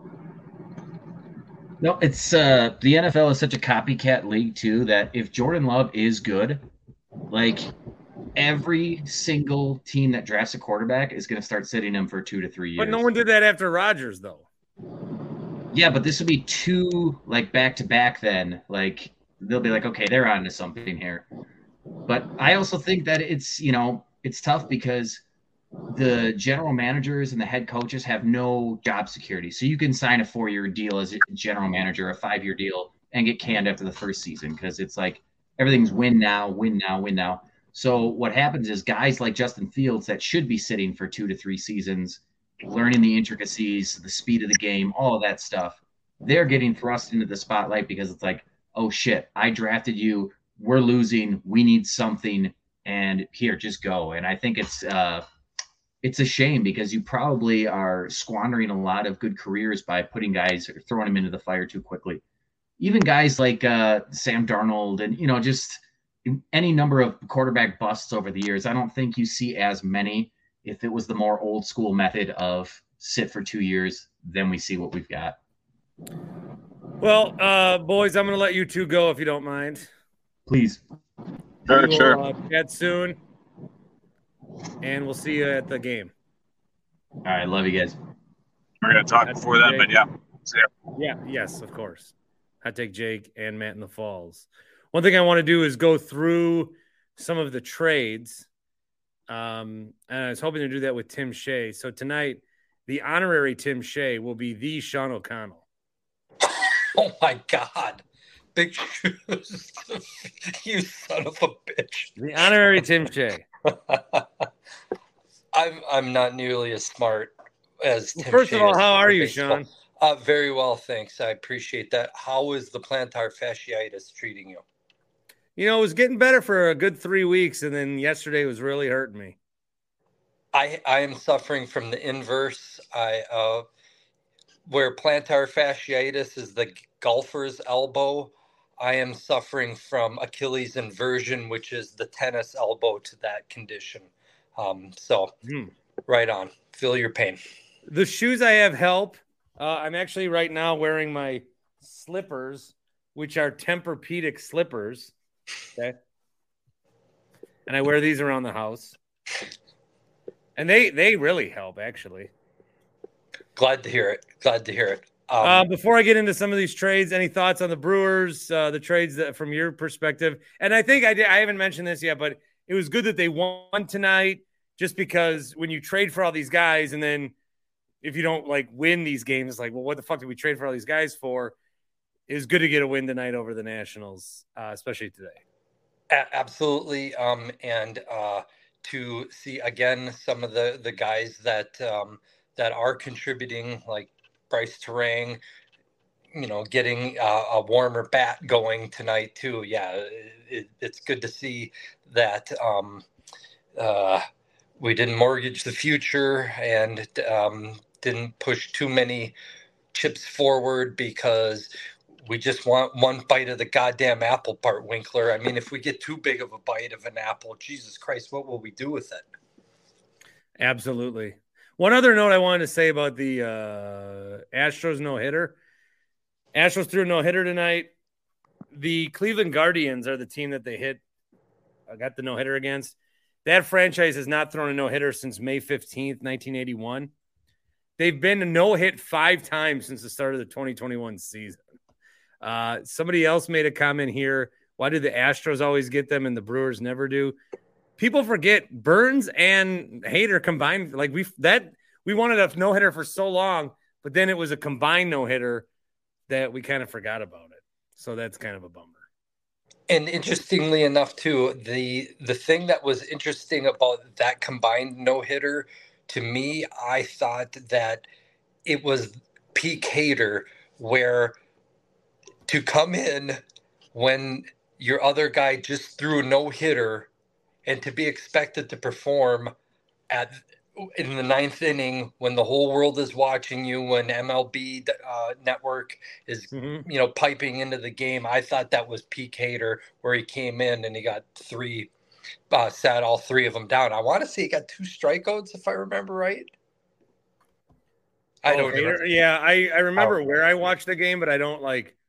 Speaker 8: no, it's the NFL is such a copycat league too that if Jordan Love is good, like every single team that drafts a quarterback is going to start sitting him for 2 to 3 years.
Speaker 2: But no one did that after Rodgers, though.
Speaker 8: Yeah, but this would be 2 like back to back. Then like they'll be like, okay, they're on to something here. But I also think that it's it's tough because the general managers and the head coaches have no job security. So you can sign a 4-year deal as a general manager, a 5-year deal, and get canned after the first season because it's like everything's win now, win now, win now. So what happens is guys like Justin Fields that should be sitting for 2 to 3 seasons, learning the intricacies, the speed of the game, all of that stuff, they're getting thrust into the spotlight because it's like, oh shit, I drafted you, we're losing, we need something, and here, just go. And I think it's a shame because you probably are squandering a lot of good careers by putting guys or throwing them into the fire too quickly. Even guys like Sam Darnold and, just any number of quarterback busts over the years. I don't think you see as many if it was the more old school method of sit for 2 years, then we see what we've got.
Speaker 2: Well, boys, I'm going to let you two go if you don't mind.
Speaker 8: Please.
Speaker 5: Sure.
Speaker 2: Chat soon. And we'll see you at the game.
Speaker 8: All right. Love you guys.
Speaker 5: We're going to talk before then, but yeah. See ya.
Speaker 2: Yeah, yes, of course. Hot Take Jake and Matt in the Falls. One thing I want to do is go through some of the trades. And I was hoping to do that with Tim Shea. So tonight, the honorary Tim Shea will be the Sean O'Connell.
Speaker 10: Oh my God. Big shoes. You son of a bitch.
Speaker 2: The honorary Tim Shea.
Speaker 10: I'm not nearly as smart as Tim
Speaker 2: First
Speaker 10: Shea
Speaker 2: of all,
Speaker 10: is
Speaker 2: how are
Speaker 10: for
Speaker 2: you,
Speaker 10: baseball.
Speaker 2: Sean?
Speaker 10: Very well, thanks. I appreciate that. How is the plantar fasciitis treating you?
Speaker 2: You know, it was getting better for a good 3 weeks, and then yesterday was really hurting me.
Speaker 10: I am suffering from the inverse. Where plantar fasciitis is the golfer's elbow, I am suffering from Achilles inversion, which is the tennis elbow to that condition. Right on. Feel your pain.
Speaker 2: The shoes I have help. I'm actually right now wearing my slippers, which are Tempur-Pedic slippers. Okay. And I wear these around the house. And they really help, actually.
Speaker 10: Glad to hear it.
Speaker 2: Before I get into some of these trades, any thoughts on the Brewers, the trades that, from your perspective? And I think I haven't mentioned this yet, but it was good that they won tonight, just because when you trade for all these guys and then if you don't like win these games, it's like, well, what the fuck did we trade for all these guys for? It was good to get a win tonight over the Nationals, especially today.
Speaker 10: Absolutely. And to see again some of the guys that are contributing, like Bryce Terang, getting a warmer bat going tonight too. Yeah, it's good to see that we didn't mortgage the future and didn't push too many chips forward because we just want one bite of the goddamn apple, Bart Winkler. I mean, if we get too big of a bite of an apple, Jesus Christ, what will we do with it?
Speaker 2: Absolutely. One other note I wanted to say about the Astros no-hitter. Astros threw a no-hitter tonight. The Cleveland Guardians are the team that they got the no-hitter against. That franchise has not thrown a no-hitter since May 15th, 1981. They've been a no-hit 5 times since the start of the 2021 season. Somebody else made a comment here. Why do the Astros always get them and the Brewers never do? People forget Burns and Hader combined. Like we wanted a no-hitter for so long, but then it was a combined no-hitter that we kind of forgot about it. So that's kind of a bummer.
Speaker 10: And interestingly enough, too, the thing that was interesting about that combined no-hitter, to me, I thought that it was peak Hader, where to come in when your other guy just threw a no-hitter and to be expected to perform in the 9th inning when the whole world is watching you, when MLB network is piping into the game. I thought that was peak Hader, where he came in and he got 3, sat all 3 of them down. I want to say he got 2 strikeouts, if I remember right. I don't remember.
Speaker 2: Yeah, I remember where I watched the game, but I don't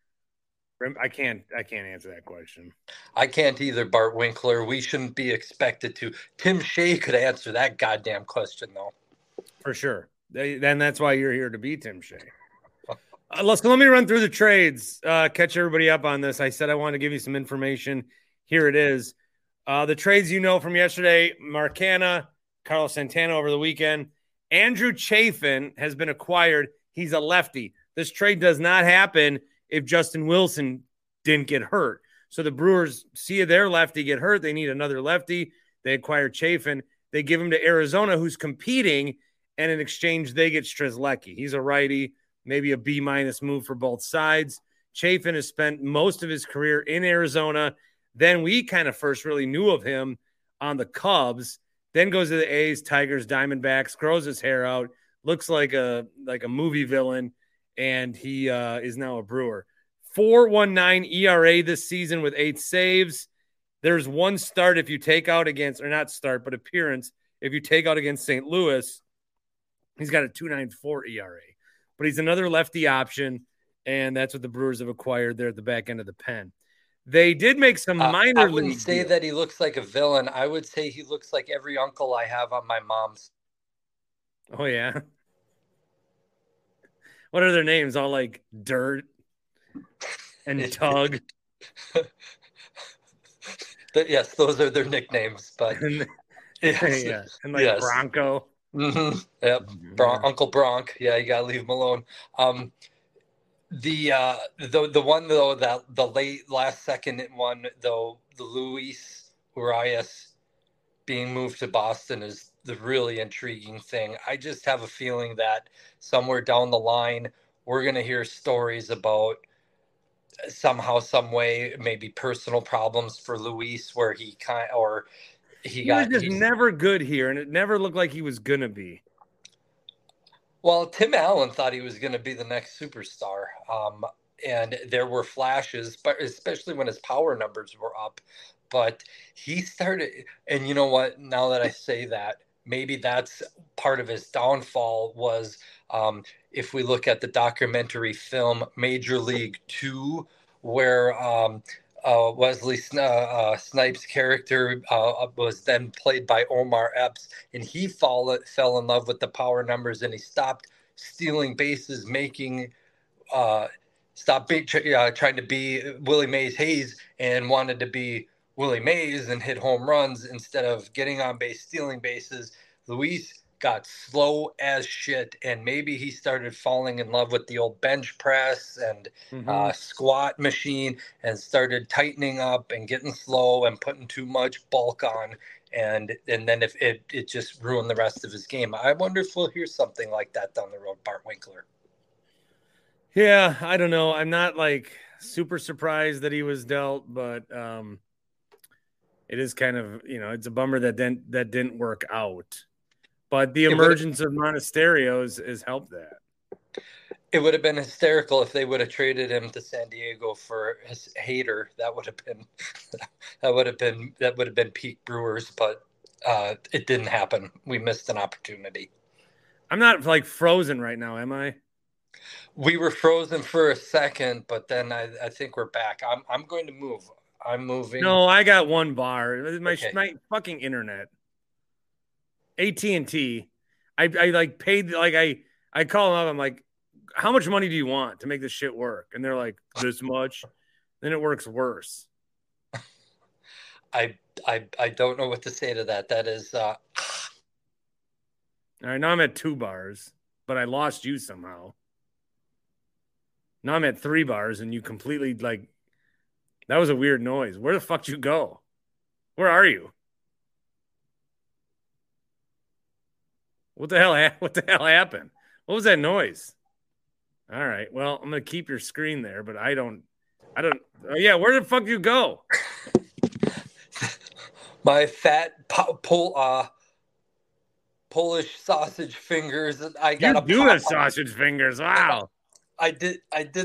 Speaker 2: I can't answer that question.
Speaker 10: I can't either, Bart Winkler. We shouldn't be expected to. Tim Shea could answer that goddamn question, though.
Speaker 2: For sure. Then that's why you're here to be Tim Shea. Let me run through the trades, catch everybody up on this. I said I wanted to give you some information. Here it is. The trades from yesterday, Mark Canha, Carlos Santana over the weekend. Andrew Chafin has been acquired. He's a lefty. This trade does not happen if Justin Wilson didn't get hurt. So the Brewers see their lefty get hurt. They need another lefty. They acquire Chafin. They give him to Arizona, who's competing, and in exchange, they get Strzelecki. He's a righty, maybe a B- move for both sides. Chafin has spent most of his career in Arizona. Then we kind of first really knew of him on the Cubs, then goes to the A's, Tigers, Diamondbacks, grows his hair out, looks like a movie villain, and he is now a Brewer. 4.19 ERA this season with 8 saves. There's one start if you take out against, or not start, but appearance. If you take out against St. Louis, he's got a 2.94 ERA. But he's another lefty option, and that's what the Brewers have acquired there at the back end of the pen. They did make some minor
Speaker 10: I wouldn't
Speaker 2: league
Speaker 10: say
Speaker 2: deals.
Speaker 10: that he looks like a villain. I would say he looks like every uncle I have on my mom's.
Speaker 2: Oh, yeah? What are their names? All like Dirt and Tug.
Speaker 10: Yes, those are their nicknames. But yes.
Speaker 2: Yeah, and like Bronco.
Speaker 10: Mm-hmm. Yep, Uncle Bronk. Yeah, you gotta leave him alone. The one though, that the late last second one though, the Luis Urias being moved to Boston is the really intriguing thing. I just have a feeling that somewhere down the line we're gonna hear stories about somehow, some way, maybe personal problems for Luis, where he was
Speaker 2: just never good here, and it never looked like he was gonna be.
Speaker 10: Well, Tim Allen thought he was going to be the next superstar, and there were flashes, but especially when his power numbers were up. But he started, and you know what? Now that I say that, maybe that's part of his downfall. Was if we look at the documentary film Major League 2, where Wesley Snipes' character was then played by Omar Epps, and he fell in love with the power numbers, and he stopped stealing bases, trying to be Willie Mays Hayes, and wanted to be Willie Mays and hit home runs instead of getting on base, stealing bases. Luis got slow as shit, and maybe he started falling in love with the old bench press and squat machine, and started tightening up and getting slow and putting too much bulk on, and then if it just ruined the rest of his game. I wonder if we'll hear something like that down the road, Bart Winkler.
Speaker 2: Yeah, I don't know. I'm not like super surprised that he was dealt, but it is kind of, it's a bummer that didn't work out. But the emergence of Monasterio has helped that.
Speaker 10: It would have been hysterical if they would have traded him to San Diego for his Hader. That would have been peak Brewers, but it didn't happen. We missed an opportunity.
Speaker 2: I'm not like frozen right now, am I?
Speaker 10: We were frozen for a second, but then I think we're back. I'm going to move. I'm moving.
Speaker 2: No, I got one bar. My fucking internet. AT&T. I like paid, like I call them up. I'm like, how much money do you want to make this shit work? And they're like, this much. Then it works worse.
Speaker 10: I don't know what to say to that. That is
Speaker 2: all right, now I'm at 2 bars, but I lost you somehow. Now I'm at 3 bars, and you completely, like, that was a weird noise. Where the fuck did you go? Where are you? What the hell happened? What was that noise? All right. Well, I'm going to keep your screen there, but I don't. Oh yeah. Where the fuck did you go?
Speaker 10: My fat Polish sausage fingers. I got
Speaker 2: have sausage fingers. Wow.
Speaker 10: I did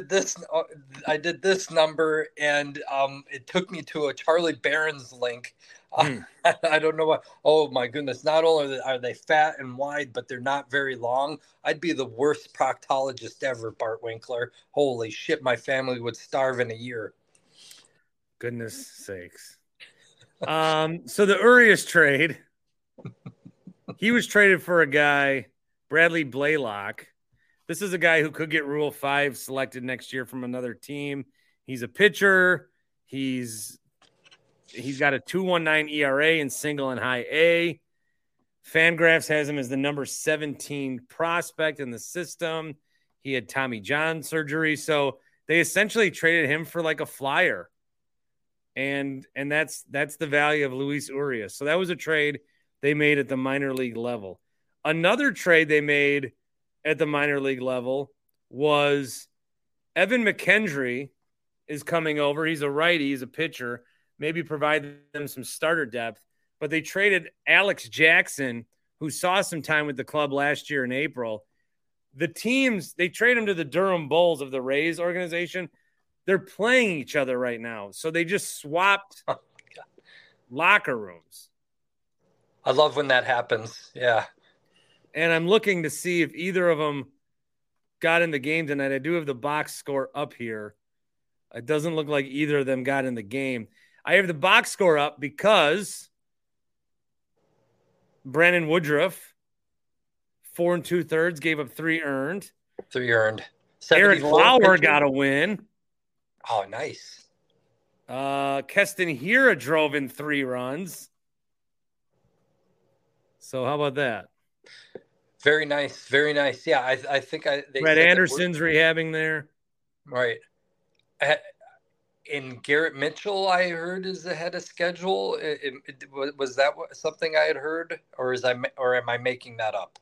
Speaker 10: this number, and it took me to a Charlie Barron's link. I don't know what. Oh my goodness! Not only are they fat and wide, but they're not very long. I'd be the worst proctologist ever, Bart Winkler. Holy shit! My family would starve in a year.
Speaker 2: Goodness sakes! So the Urias trade, he was traded for a guy, Bradley Blaylock. This is a guy who could get Rule 5 selected next year from another team. He's a pitcher. He's got a 2.19 ERA in single and high A. Fangraphs has him as the number 17 prospect in the system. He had Tommy John surgery, so they essentially traded him for like a flyer. And that's the value of Luis Urias. So that was a trade they made at the minor league level. Another trade they made at the minor league level was Evan McKendry is coming over. He's a righty. He's a pitcher. Maybe provide them some starter depth. But they traded Alex Jackson, who saw some time with the club last year in April. The teams, they trade him to the Durham Bulls of the Rays organization. They're playing each other right now. So they just swapped locker rooms.
Speaker 10: I love when that happens. Yeah.
Speaker 2: And I'm looking to see if either of them got in the game tonight. I do have the box score up here. It doesn't look like either of them got in the game. I have the box score up because Brandon Woodruff, 4 2/3, gave up 3 earned.
Speaker 10: 3 earned.
Speaker 2: Eric
Speaker 10: 74
Speaker 2: Lauer
Speaker 10: pitches.
Speaker 2: got a win.
Speaker 10: Oh, nice.
Speaker 2: Keston Hira drove in 3 runs. So how about that?
Speaker 10: Very nice. Very nice. Yeah, I think they
Speaker 2: Brett
Speaker 10: said that
Speaker 2: Anderson's rehabbing there.
Speaker 10: right. And Garrett Mitchell, I heard, is ahead of schedule. Was that something I had heard, or am I making that up?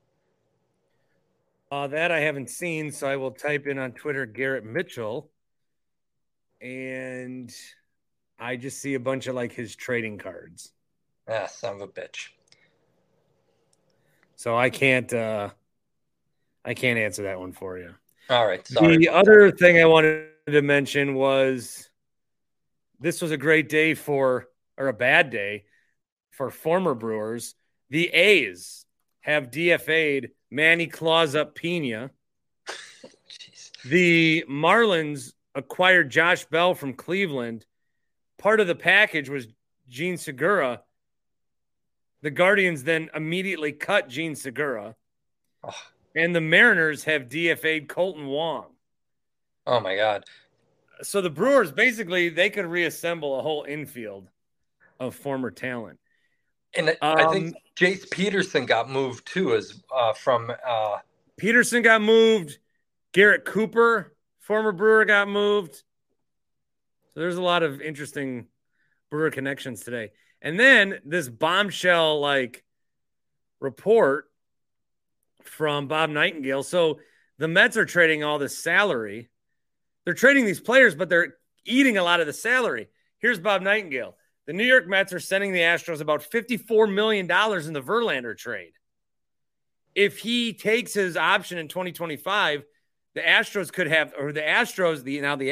Speaker 2: That I haven't seen, so I will type in on Twitter Garrett Mitchell, and I just see a bunch of like his trading cards.
Speaker 10: Ah, son of a bitch.
Speaker 2: So I can't answer that one for you.
Speaker 10: All right. Sorry.
Speaker 2: The other thing I wanted to mention was this was a great day or a bad day for former Brewers. The A's have DFA'd Manny Claus Up Pena. The Marlins acquired Josh Bell from Cleveland. Part of the package was Gene Segura. The Guardians then immediately cut Gene Segura.
Speaker 10: Oh.
Speaker 2: And the Mariners have DFA'd Colton Wong.
Speaker 10: Oh, my God.
Speaker 2: So the Brewers, basically, they could reassemble a whole infield of former talent.
Speaker 10: And I think Jace Peterson got moved, too, from
Speaker 2: Peterson got moved. Garrett Cooper, former Brewer, got moved. So there's a lot of interesting Brewer connections today. And then this bombshell report from Bob Nightingale. So the Mets are trading all this salary. They're trading these players, but they're eating a lot of the salary. Here's Bob Nightingale. The New York Mets are sending the Astros about $54 million in the Verlander trade. If he takes his option in 2025, the Astros could have, or the Astros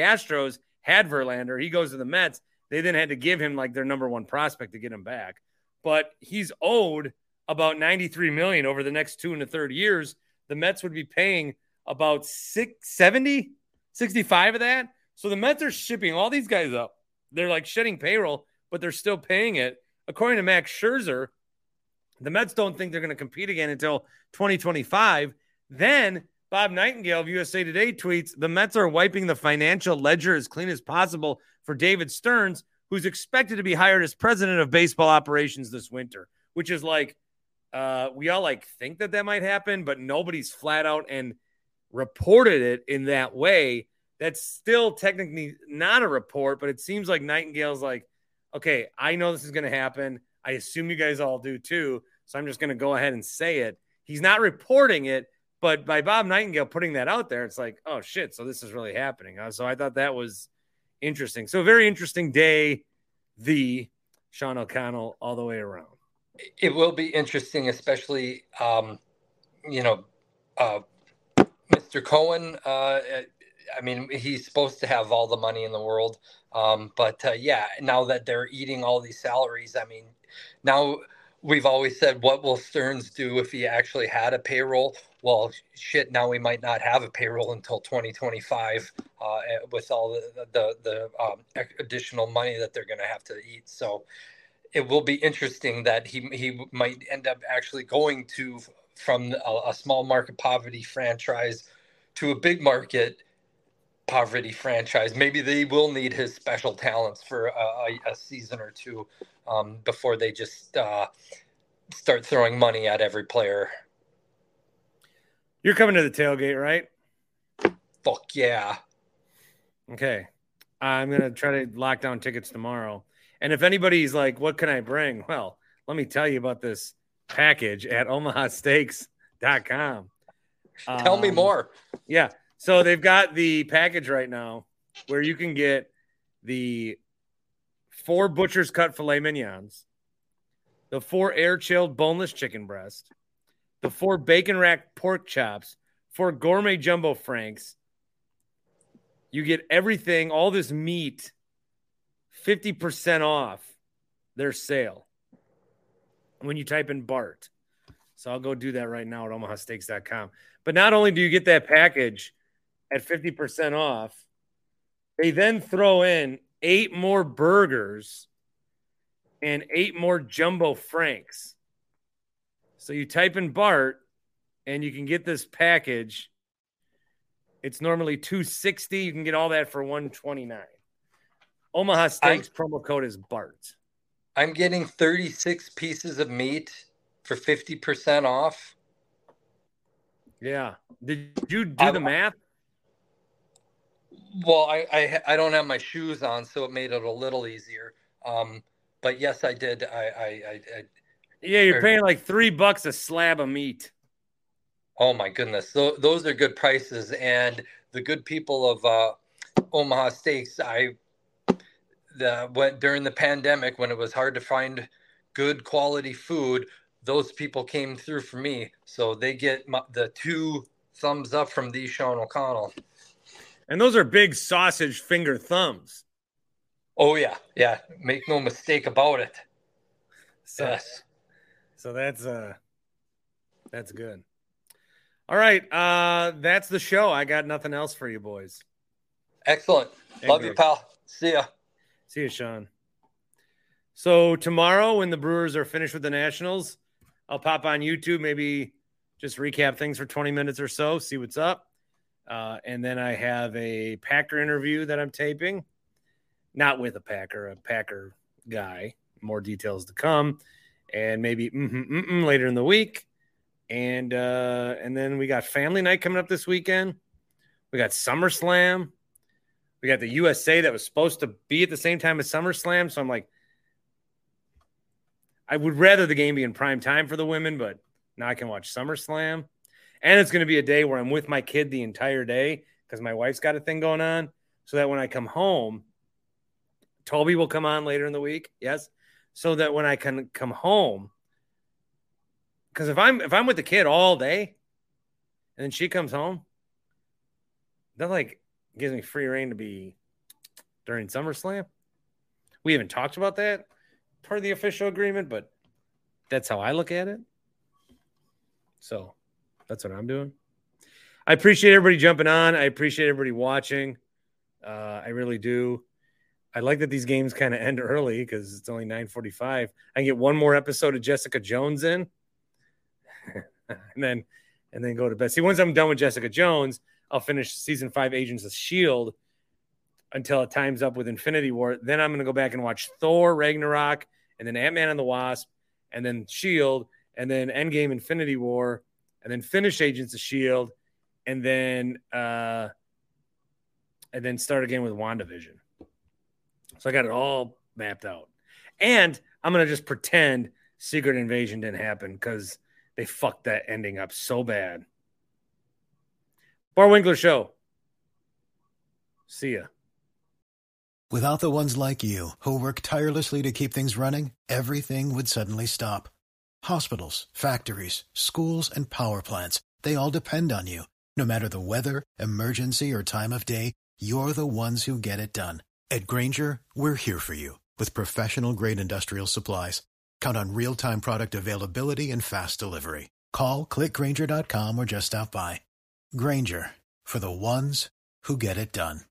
Speaker 2: had Verlander. He goes to the Mets. They then had to give him their number one prospect to get him back. But he's owed about $93 million over the next 2 1/3 years. The Mets would be paying about 65 of that. So the Mets are shipping all these guys up. They're shedding payroll, but they're still paying it. According to Max Scherzer, the Mets don't think they're going to compete again until 2025. Then Bob Nightingale of USA Today tweets, the Mets are wiping the financial ledger as clean as possible for David Stearns, who's expected to be hired as president of baseball operations this winter, which is we all think that might happen, but nobody's flat out and reported it in that way. That's still technically not a report, but it seems like Nightingale's okay, I know this is going to happen. I assume you guys all do too. So I'm just going to go ahead and say it. He's not reporting it, but by Bob Nightingale putting that out there, it's oh shit. So this is really happening. So I thought that was interesting. So a very interesting day, the Sean O'Connell all the way around.
Speaker 10: It will be interesting, especially, Mr. Cohen. He's supposed to have all the money in the world. But now that they're eating all these salaries, now we've always said, what will Stearns do if he actually had a payroll? Well, shit, now we might not have a payroll until 2025 with all the additional money that they're going to have to eat. So it will be interesting that he might end up actually going from a small market poverty franchise to a big market poverty franchise. Maybe they will need his special talents for a season or two before they just start throwing money at every player.
Speaker 2: You're coming to the tailgate, right?
Speaker 10: Fuck yeah.
Speaker 2: Okay. I'm going to try to lock down tickets tomorrow. And if anybody's what can I bring? Well, let me tell you about this package at omahasteaks.com.
Speaker 10: Tell me more.
Speaker 2: Yeah. So they've got the package right now where you can get the 4 butcher's cut filet mignons, the 4 air-chilled boneless chicken breast, the 4 bacon rack pork chops, 4 gourmet jumbo franks. You get everything, all this meat, 50% off their sale when you type in Bart. So I'll go do that right now at omahasteaks.com. But not only do you get that package at 50% off, they then throw in 8 more burgers and 8 more jumbo franks. So you type in Bart and you can get this package It's normally $260. You can get all that for $129. Omaha Steaks promo code is Bart.
Speaker 10: I'm getting 36 pieces of meat for 50% off.
Speaker 2: Yeah. Did you do the math?
Speaker 10: Well, I don't have my shoes on, so it made it a little easier. But yes, I did.
Speaker 2: Yeah, you're paying like $3 a slab of meat.
Speaker 10: Oh my goodness, those are good prices, and the good people of Omaha Steaks. During the pandemic, when it was hard to find good quality food, those people came through for me. So they get the 2 thumbs up from the Sean O'Connell.
Speaker 2: And those are big sausage finger thumbs.
Speaker 10: Oh yeah, yeah. Make no mistake about it. Yes.
Speaker 2: So that's good. All right, that's the show. I got nothing else for you boys.
Speaker 10: Excellent. Love you, pal. See ya.
Speaker 2: See you, Sean. So tomorrow, when the Brewers are finished with the Nationals, I'll pop on YouTube, maybe just recap things for 20 minutes or so, see what's up. And then I have a Packer interview that I'm taping. Not with a Packer guy. More details to come. And maybe later in the week. And then we got Family Night coming up this weekend. We got SummerSlam. We got the USA that was supposed to be at the same time as SummerSlam. So I'm like, I would rather the game be in prime time for the women, but now I can watch SummerSlam. And it's going to be a day where I'm with my kid the entire day because my wife's got a thing going on. So that when I come home, Toby will come on later in the week. Yes. So that when I can come home, because if I'm with the kid all day and then she comes home, that like gives me free reign to be during SummerSlam. We haven't talked about that part of the official agreement, but that's how I look at it. So that's what I'm doing. I appreciate everybody jumping on. I appreciate everybody watching. I really do. I like that these games kind of end early because it's only 9:45. I can get one more episode of Jessica Jones in. and then go to bed. See, once I'm done with Jessica Jones, I'll finish season 5 Agents of S.H.I.E.L.D. until it times up with Infinity War. Then I'm going to go back and watch Thor, Ragnarok, and then Ant-Man and the Wasp, and then S.H.I.E.L.D., and then Endgame, Infinity War, and then finish Agents of S.H.I.E.L.D., and then start again with WandaVision. So I got it all mapped out. And I'm going to just pretend Secret Invasion didn't happen because they fucked that ending up so bad. Bar Winkler Show. See ya.
Speaker 11: Without the ones like you, who work tirelessly to keep things running, everything would suddenly stop. Hospitals, factories, schools, and power plants, they all depend on you. No matter the weather, emergency, or time of day, you're the ones who get it done. At Grainger, we're here for you with professional-grade industrial supplies. Count on real-time product availability and fast delivery. Call, click Grainger.com, or just stop by. Grainger, for the ones who get it done.